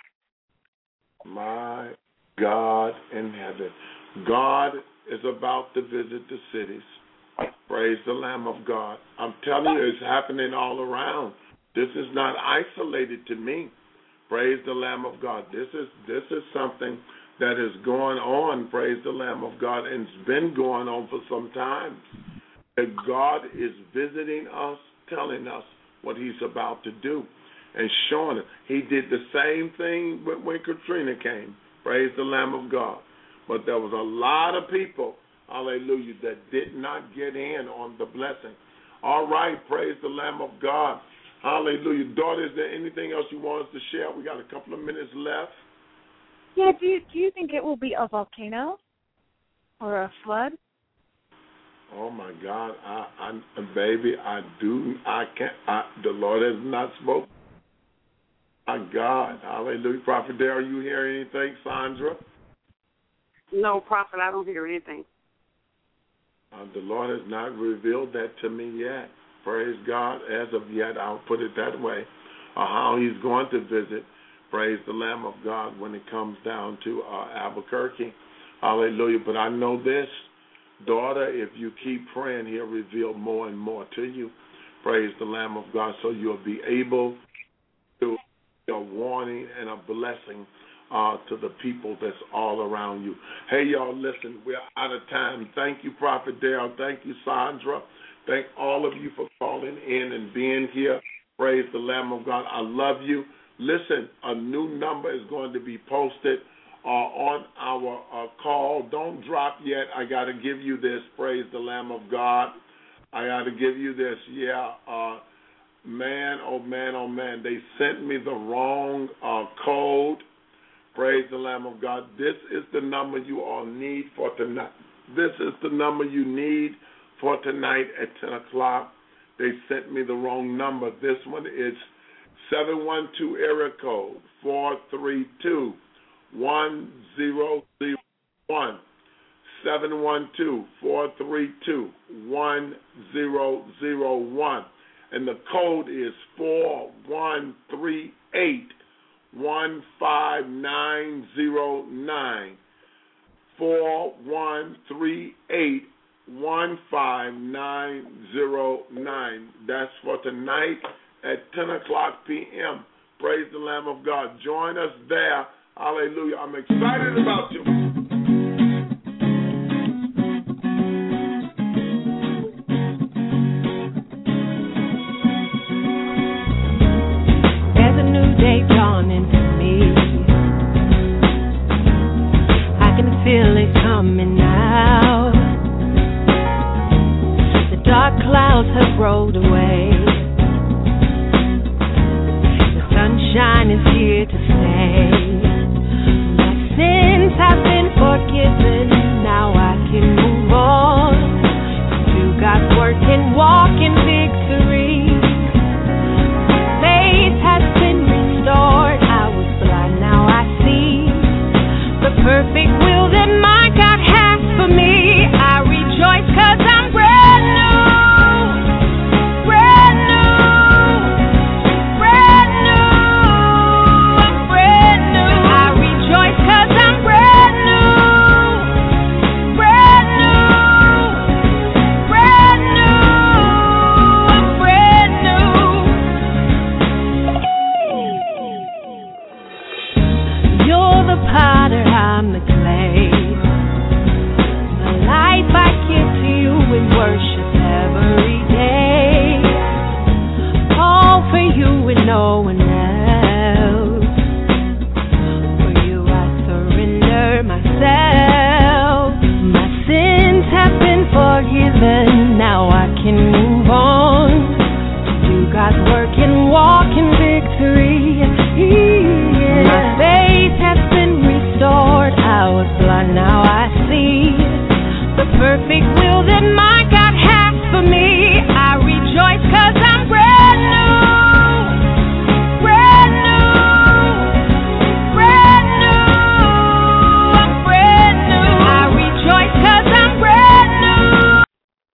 My God in heaven. God is about to visit the cities. Praise the Lamb of God. I'm telling you, it's happening all around. This is not isolated to me. Praise the Lamb of God. This is this is something that is going on, praise the Lamb of God, and it's been going on for some time. That God is visiting us, telling us what he's about to do, and showing it. He did the same thing when, when Katrina came, praise the Lamb of God. But there was a lot of people, hallelujah, that did not get in on the blessing. All right, praise the Lamb of God. Hallelujah. Daughter, is there anything else you want us to share? We got a couple of minutes left. Yeah, do you, do you think it will be a volcano or a flood? Oh my God, I, I, baby, I do, I can't. I, the Lord has not spoken. My God, hallelujah. Prophet Dale, you hear anything, Sandra? No, Prophet, I don't hear anything. Uh, the Lord has not revealed that to me yet. Praise God. As of yet, I'll put it that way. Uh, how He's going to visit. Praise the Lamb of God when it comes down to uh, Albuquerque. Hallelujah. But I know this. Daughter, if you keep praying, He'll reveal more and more to you. Praise the Lamb of God, so you'll be able to be a warning and a blessing uh, to the people that's all around you. Hey, y'all, listen, we're out of time. Thank you, Prophet Dale. Thank you, Sandra. Thank all of you for calling in and being here. Praise the Lamb of God. I love you. Listen, a new number is going to be posted Uh, on our uh, call. Don't drop yet. I got to give you this. Praise the Lamb of God. I got to give you this. Yeah, uh, man, oh man, oh man. They sent me the wrong uh, code. Praise the Lamb of God. This is the number you all need for tonight. This is the number you need for tonight at ten o'clock. They sent me the wrong number. This one is seven one two area code four three two. One zero zero one seven one two four three two one zero zero one, and the code is four one three eight one five nine zero nine four one three eight one five nine zero nine. That's for tonight at ten o'clock p.m. Praise the Lamb of God. Join us there. Hallelujah. I'm excited about you. There's a new day dawning for me. I can feel it coming now. The dark clouds have rolled away. The sunshine is here to stay. Sins have been forgiven, now I can move on. Do God's work and walk in victory. Faith has been restored, I was blind, now I see the perfect will that my God has for me. I rejoice 'cause I'm brand new, brand new, brand new, I'm brand new. I rejoice 'cause I'm brand new, brand new, brand new, I'm brand new. You're the potter, I'm the clay. My life I give to you in worship every day. All for you and no one else. For you I surrender myself. My sins have been forgiven, now I can move on. Do God's work and walk in victory. Yeah. My faith has been restored, I was blind, now I see the perfect will that my